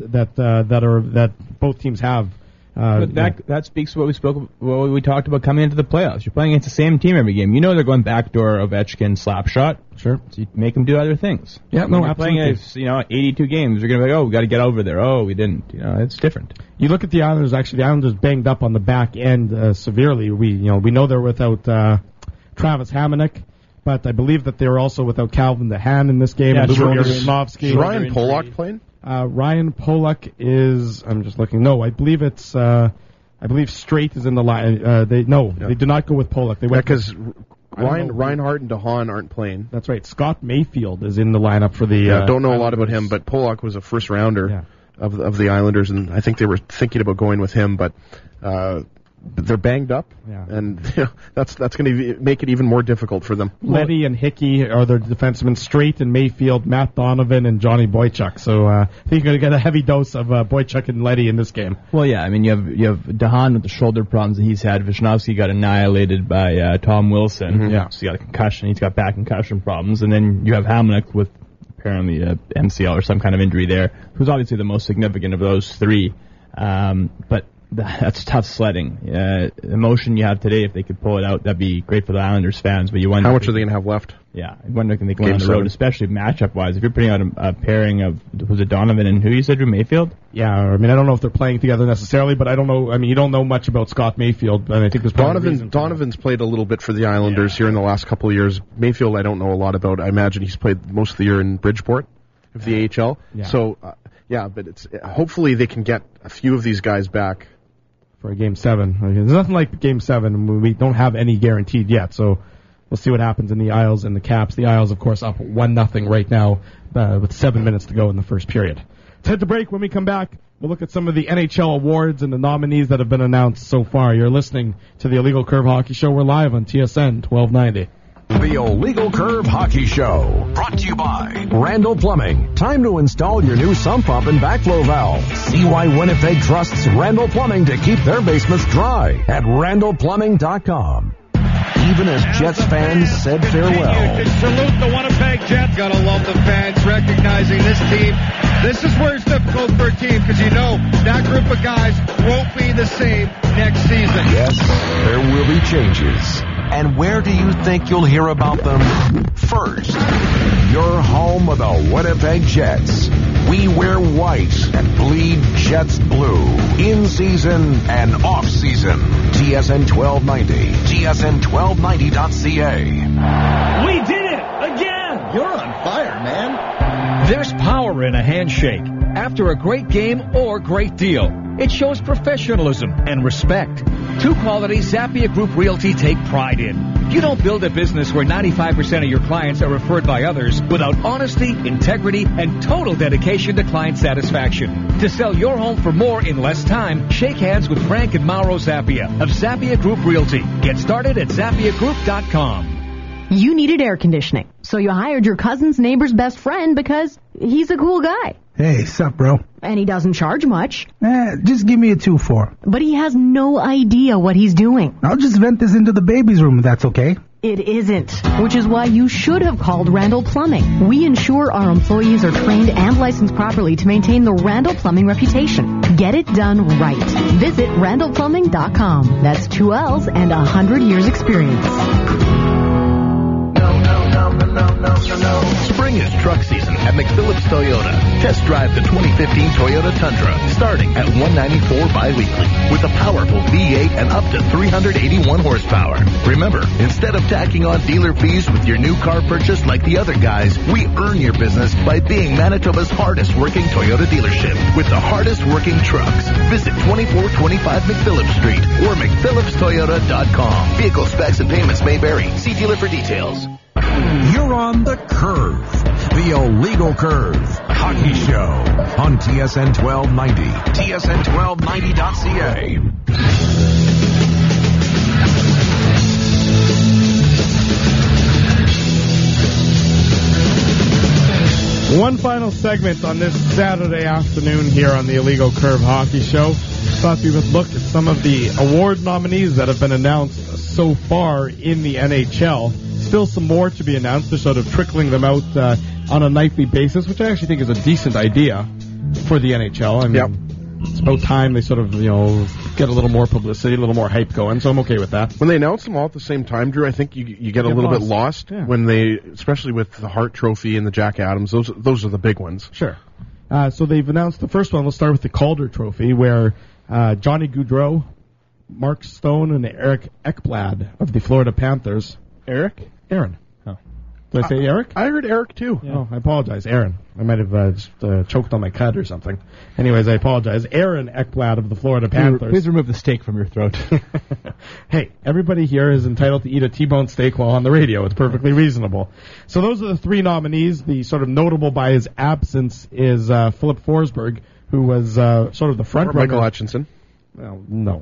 that both teams have. But that speaks to what we talked about coming into the playoffs. You're playing against the same team every game. You know they're going backdoor Ovechkin slap shot. Sure. So you make them do other things. Yeah, when you're absolutely. Playing 82 games, you're going to be like, oh, we got to get over there. Oh, we didn't. It's different. You look at the Islanders. Actually, the Islanders banged up on the back end severely. We know they're without Travis Hamonic, but I believe that they were also without Calvin DeHaan in this game. Yeah, Is Ryan Pollock playing? Ryan Pollock is. I'm just looking. No, I believe it's. I believe Straight is in the line. They do not go with Pollock. They went because Reinhart and DeHaan aren't playing. That's right. Scott Mayfield is in the lineup for the. Don't know a lot about him, but Pollock was a first rounder of the Islanders, and I think they were thinking about going with him, but they're banged up, and that's going to make it even more difficult for them. Leddy and Hickey are their defensemen. Straight and Mayfield, Matt Donovan, and Johnny Boychuk. So I think you're going to get a heavy dose of Boychuk and Leddy in this game. Well, yeah, I mean you have DeHaan with the shoulder problems that he's had. Vishnowsky got annihilated by Tom Wilson. Mm-hmm. Yeah, so he got a concussion. He's got back concussion problems, and then you have Hamonic with apparently a MCL or some kind of injury there, who's obviously the most significant of those three. But that's tough sledding. The motion you have today, if they could pull it out, that'd be great for the Islanders fans. But you wonder how much are they going to have left? Yeah, I wonder if they can go on the road, especially matchup-wise. If you're putting out a pairing of, was it Donovan and who you said, Mayfield? Yeah, I mean, I don't know if they're playing together necessarily, but I don't know. I mean, you don't know much about Scott Mayfield, and I think there's Donovan's played a little bit for the Islanders here in the last couple of years. Mayfield, I don't know a lot about. I imagine he's played most of the year in Bridgeport of the AHL. Yeah. So, but it's hopefully they can get a few of these guys back. For a Game 7. There's nothing like Game 7. We don't have any guaranteed yet, so we'll see what happens in the Isles and the Caps. The Isles, of course, up 1-0 right now with 7 minutes to go in the first period. Let's head to break. When we come back, we'll look at some of the NHL awards and the nominees that have been announced so far. You're listening to the Illegal Curve Hockey Show. We're live on TSN 1290. The Illegal Curve Hockey Show, brought to you by Randall Plumbing. Time to install your new sump pump and backflow valve. See why Winnipeg trusts Randall Plumbing to keep their basements dry at randallplumbing.com. Even as Jets fans said farewell. Salute the Winnipeg Jets. Gotta love the fans recognizing this team. This is where it's difficult for a team because you know that group of guys won't be the same next season. Yes, there will be changes. And where do you think you'll hear about them first? Your home of the Winnipeg Jets. We wear white and bleed Jets blue. In season and off season. TSN 1290. TSN1290.ca. We did it again. You're on fire, man. There's power in a handshake after a great game or great deal. It shows professionalism and respect. Two qualities Zappia Group Realty take pride in. You don't build a business where 95% of your clients are referred by others without honesty, integrity, and total dedication to client satisfaction. To sell your home for more in less time, shake hands with Frank and Mauro Zappia of Zappia Group Realty. Get started at ZappiaGroup.com. You needed air conditioning, so you hired your cousin's neighbor's best friend because he's a cool guy. Hey, sup, bro? And he doesn't charge much. Just give me a 2-4. But he has no idea what he's doing. I'll just vent this into the baby's room if that's okay. It isn't, which is why you should have called Randall Plumbing. We ensure our employees are trained and licensed properly to maintain the Randall Plumbing reputation. Get it done right. Visit randallplumbing.com. That's 2 L's and 100 years experience. No. Spring is truck season at McPhillips Toyota. Test drive the 2015 Toyota Tundra, starting at $194 bi-weekly, with a powerful V8 and up to 381 horsepower. Remember, instead of tacking on dealer fees with your new car purchase like the other guys, we earn your business by being Manitoba's hardest working Toyota dealership with the hardest working trucks. Visit 2425 McPhillips Street or McPhillipsToyota.com. Vehicle specs and payments may vary. See dealer for details. You're on the Curve, the Illegal Curve Hockey Show on TSN 1290, TSN1290.ca. One final segment on this Saturday afternoon here on the Illegal Curve Hockey Show. Thought we would look at some of the award nominees that have been announced so far in the NHL. Still some more to be announced. They're sort of trickling them out on a nightly basis, which I actually think is a decent idea for the NHL. I mean, It's about time they sort of, get a little more publicity, a little more hype going, so I'm okay with that. When they announce them all at the same time, Drew, I think you get a little bit lost when they, especially with the Hart Trophy and the Jack Adams, those are the big ones. Sure. So they've announced the first one. We'll start with the Calder Trophy, where Johnny Gaudreau, Mark Stone, and Eric Ekblad of the Florida Panthers. Aaron. Oh. Did I say Eric? I heard Eric, too. Yeah. Oh, I apologize. Aaron. I might have just choked on my cut or something. Anyways, I apologize. Aaron Ekblad of the Florida Panthers. Please remove the steak from your throat. Hey, everybody here is entitled to eat a T-bone steak while on the radio. It's perfectly reasonable. So those are the three nominees. The sort of notable by his absence is Philip Forsberg, who was sort of the front runner. Michael Hutchinson. Well, no.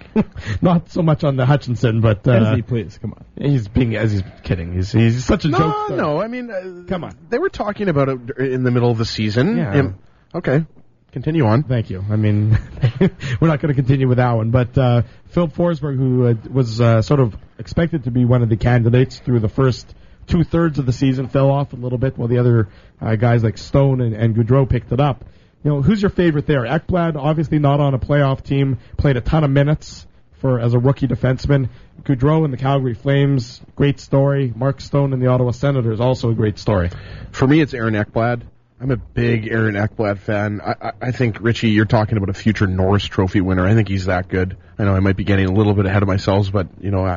Not so much on the Hutchinson, but... please, come on. He's kidding. He's such a joke. No, I mean... come on. They were talking about it in the middle of the season. Yeah. Okay, continue on. Thank you. I mean, we're not going to continue with that one, but Philip Forsberg, who was sort of expected to be one of the candidates through the first two-thirds of the season, fell off a little bit while the other guys like Stone and Gaudreau picked it up. Who's your favorite there? Ekblad, obviously not on a playoff team, played a ton of minutes as a rookie defenseman. Gaudreau and the Calgary Flames, great story. Mark Stone and the Ottawa Senators, also a great story. For me, it's Aaron Ekblad. I'm a big Aaron Ekblad fan. I think, Richie, you're talking about a future Norris Trophy winner. I think he's that good. I know I might be getting a little bit ahead of myself, but,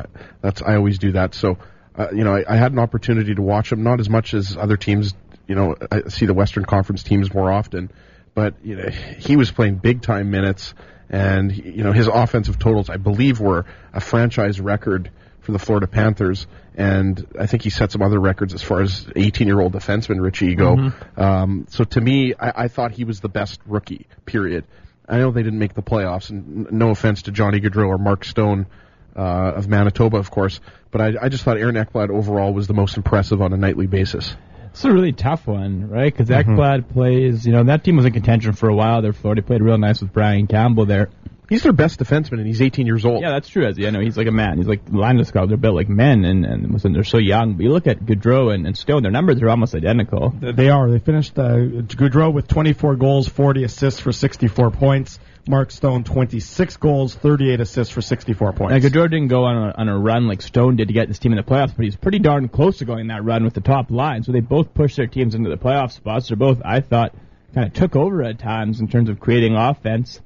I always do that. So, I had an opportunity to watch him, not as much as other teams. I see the Western Conference teams more often. But he was playing big-time minutes, and his offensive totals, I believe, were a franchise record for the Florida Panthers, and I think he set some other records as far as 18-year-old defenseman, Richie, go. Mm-hmm. So to me, I thought he was the best rookie, period. I know they didn't make the playoffs, and no offense to Johnny Gaudreau or Mark Stone of Manitoba, of course, but I just thought Aaron Ekblad overall was the most impressive on a nightly basis. It's a really tough one, right? Because Ekblad plays, that team was in contention for a while there. Florida played real nice with Brian Campbell there. He's their best defenseman, and he's 18 years old. Yeah, that's true. I know he's like a man. He's like Landeskog. They're built like men, and they're so young. But you look at Gaudreau and Stone, their numbers are almost identical. They are. They finished Gaudreau with 24 goals, 40 assists for 64 points. Mark Stone, 26 goals, 38 assists for 64 points. Now, Gaudreau didn't go on a run like Stone did to get this team in the playoffs, but he's pretty darn close to going that run with the top line. So they both pushed their teams into the playoff spots. They're both, I thought, kind of took over at times in terms of creating offense.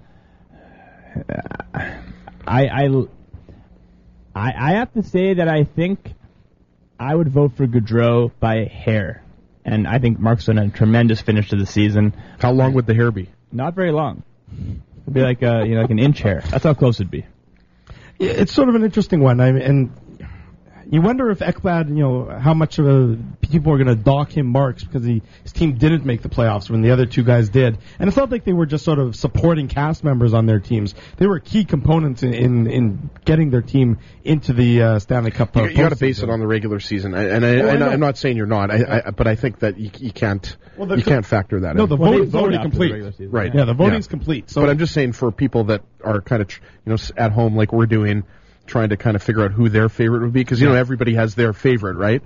I have to say that I think I would vote for Gaudreau by a hair. And I think Mark Stone had a tremendous finish to the season. How long would the hair be? Not very long. It'd be like like an inch hair. That's how close it'd be. Yeah, it's sort of an interesting one. And you wonder if Ekblad, how much of people are going to dock him marks because his team didn't make the playoffs when the other two guys did. And it's not like they were just sort of supporting cast members on their teams. They were key components in getting their team into the Stanley Cup. You got to base it on the regular season. I'm not saying you're not, but I think that you can't factor that in. No, the voting's already complete. Right. Yeah, the voting's complete. So, but I'm just saying for people that are kind of at home like we're doing, trying to kind of figure out who their favorite would be, because everybody has their favorite, right?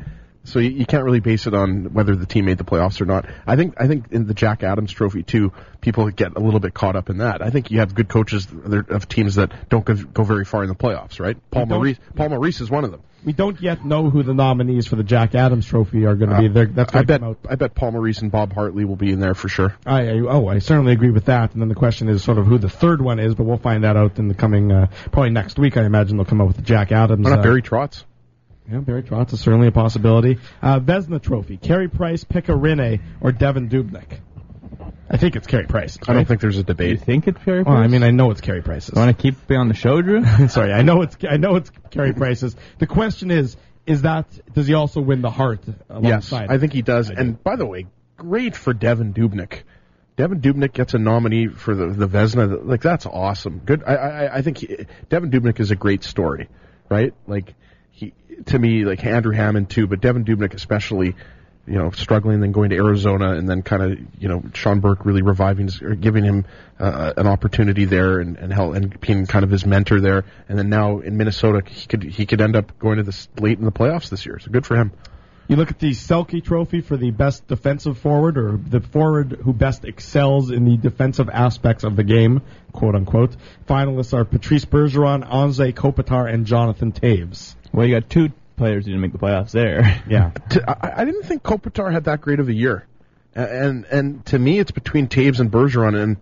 So you can't really base it on whether the team made the playoffs or not. I think in the Jack Adams Trophy too, people get a little bit caught up in that. I think you have good coaches of teams that don't go very far in the playoffs, right? Paul Maurice is one of them. We don't yet know who the nominees for the Jack Adams Trophy are going to be. I bet Paul Maurice and Bob Hartley will be in there for sure. I certainly agree with that. And then the question is sort of who the third one is, but we'll find that out in the coming, probably next week. I imagine they'll come out with the Jack Adams. Why not Barry Trotz? Yeah, Barry Trotz is certainly a possibility. Vezina Trophy, Carey Price, Pekka Rinne, or Devin Dubnyk. I think it's Carey Price. I don't think there's a debate. You think it's Carey Price? Well, I mean, I know it's Carey Price's. Want to keep me on the show, Drew? Sorry, I know it's Carey Price's. The question is does he also win the Hart alongside? Yes, I think he does. And by the way, great for Devin Dubnyk. Devin Dubnyk gets a nominee for the Vezina. Like, that's awesome. Good. I think Devin Dubnyk is a great story, right? Like, to me, like Andrew Hammond too, but Devin Dubnyk especially, struggling, then going to Arizona, and then kind of, Sean Burke really giving him an opportunity there, and being kind of his mentor there, and then now in Minnesota, he could end up going to this late in the playoffs this year. So good for him. You look at the Selke Trophy for the best defensive forward, or the forward who best excels in the defensive aspects of the game, quote unquote. Finalists are Patrice Bergeron, Anze Kopitar, and Jonathan Toews. Well, you got two players who didn't make the playoffs there. Yeah. I didn't think Kopitar had that great of a year. And to me, it's between Toews and Bergeron, and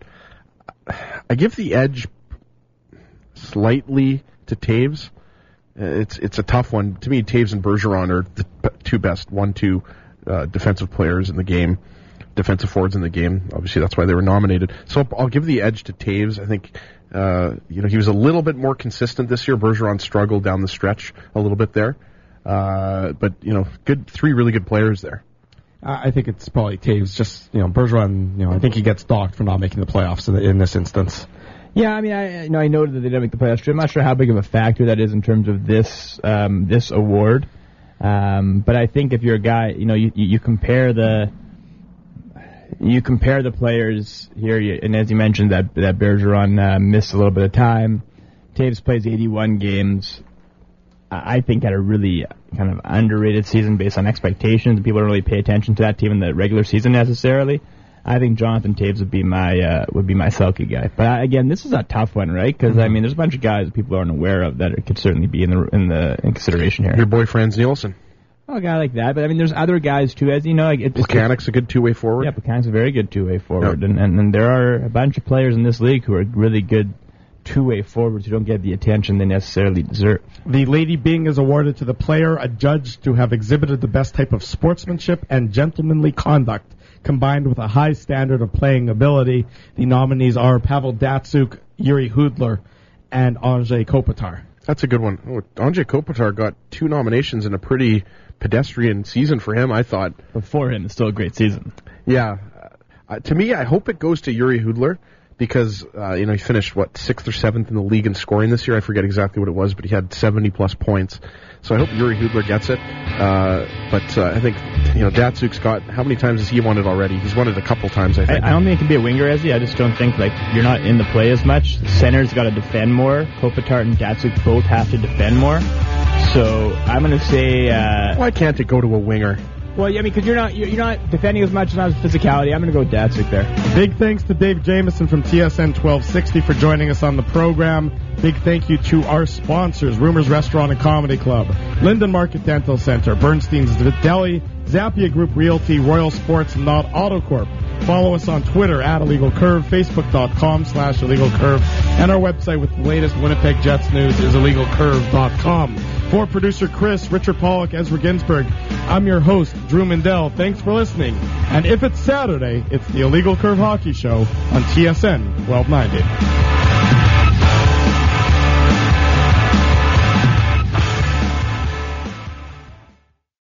I give the edge slightly to Toews. It's a tough one. To me, Toews and Bergeron are the two best 1-2 defensive players in the game, defensive forwards in the game. Obviously, that's why they were nominated. So I'll give the edge to Toews. I think he was a little bit more consistent this year. Bergeron struggled down the stretch a little bit there. But three really good players there. I think it's probably Toews. Just, Bergeron, I think he gets docked for not making the playoffs in this instance. Yeah, I mean, I noted that they didn't make the playoffs. I'm not sure how big of a factor that is in terms of this award. But I think if you're a guy, you compare the players here, and as you mentioned, that Bergeron missed a little bit of time. Toews plays 81 games. I think had a really kind of underrated season based on expectations. People don't really pay attention to that team in the regular season necessarily. I think Jonathan Toews would be my Selke guy. But again, this is a tough one, right? Because there's a bunch of guys that people aren't aware of that could certainly be in consideration here. Your boy Franz Nielsen. Oh, a guy like that. But there's other guys too, as you know. Plekanec's a good two-way forward. Yeah, Plekanec's a very good two-way forward, and there are a bunch of players in this league who are really good two-way forwards who don't get the attention they necessarily deserve. The Lady Byng is awarded to the player adjudged to have exhibited the best type of sportsmanship and gentlemanly conduct, combined with a high standard of playing ability. The nominees are Pavel Datsyuk, Yuri Hudler, and Anze Kopitar. That's a good one. Anze Kopitar got 2 nominations in a pretty pedestrian season for him, I thought. Before him, it's still a great season. Yeah. To me, I hope it goes to Yuri Hudler, because he finished 6th or 7th in the league in scoring this year. I forget exactly what it was, but he had 70+ points. So I hope Yuri Hudler gets it. But I think Datsuk's got, how many times has he won it already? He's won it a couple times, I think. I don't think it can be a winger, Ezzy. I just don't think you're not in the play as much. The center's got to defend more. Kopitar and Datsuk both have to defend more. So I'm going to say. Why can't it go to a winger? Well, because you're not defending as much, not as physicality. I'm going to go Datsuk there. Big thanks to Dave Jamieson from TSN 1260 for joining us on the program. Big thank you to our sponsors, Rumors Restaurant and Comedy Club, Linden Market Dental Center, Bernstein's Deli, Zappia Group Realty, Royal Sports, and Not AutoCorp. Follow us on Twitter at Illegal Curve, Facebook.com/Illegal Curve, and our website with the latest Winnipeg Jets news is IllegalCurve.com. For producer Chris, Richard Pollock, Ezra Ginsburg, I'm your host, Drew Mindell. Thanks for listening. And if it's Saturday, it's the Illegal Curve Hockey Show on TSN 1290.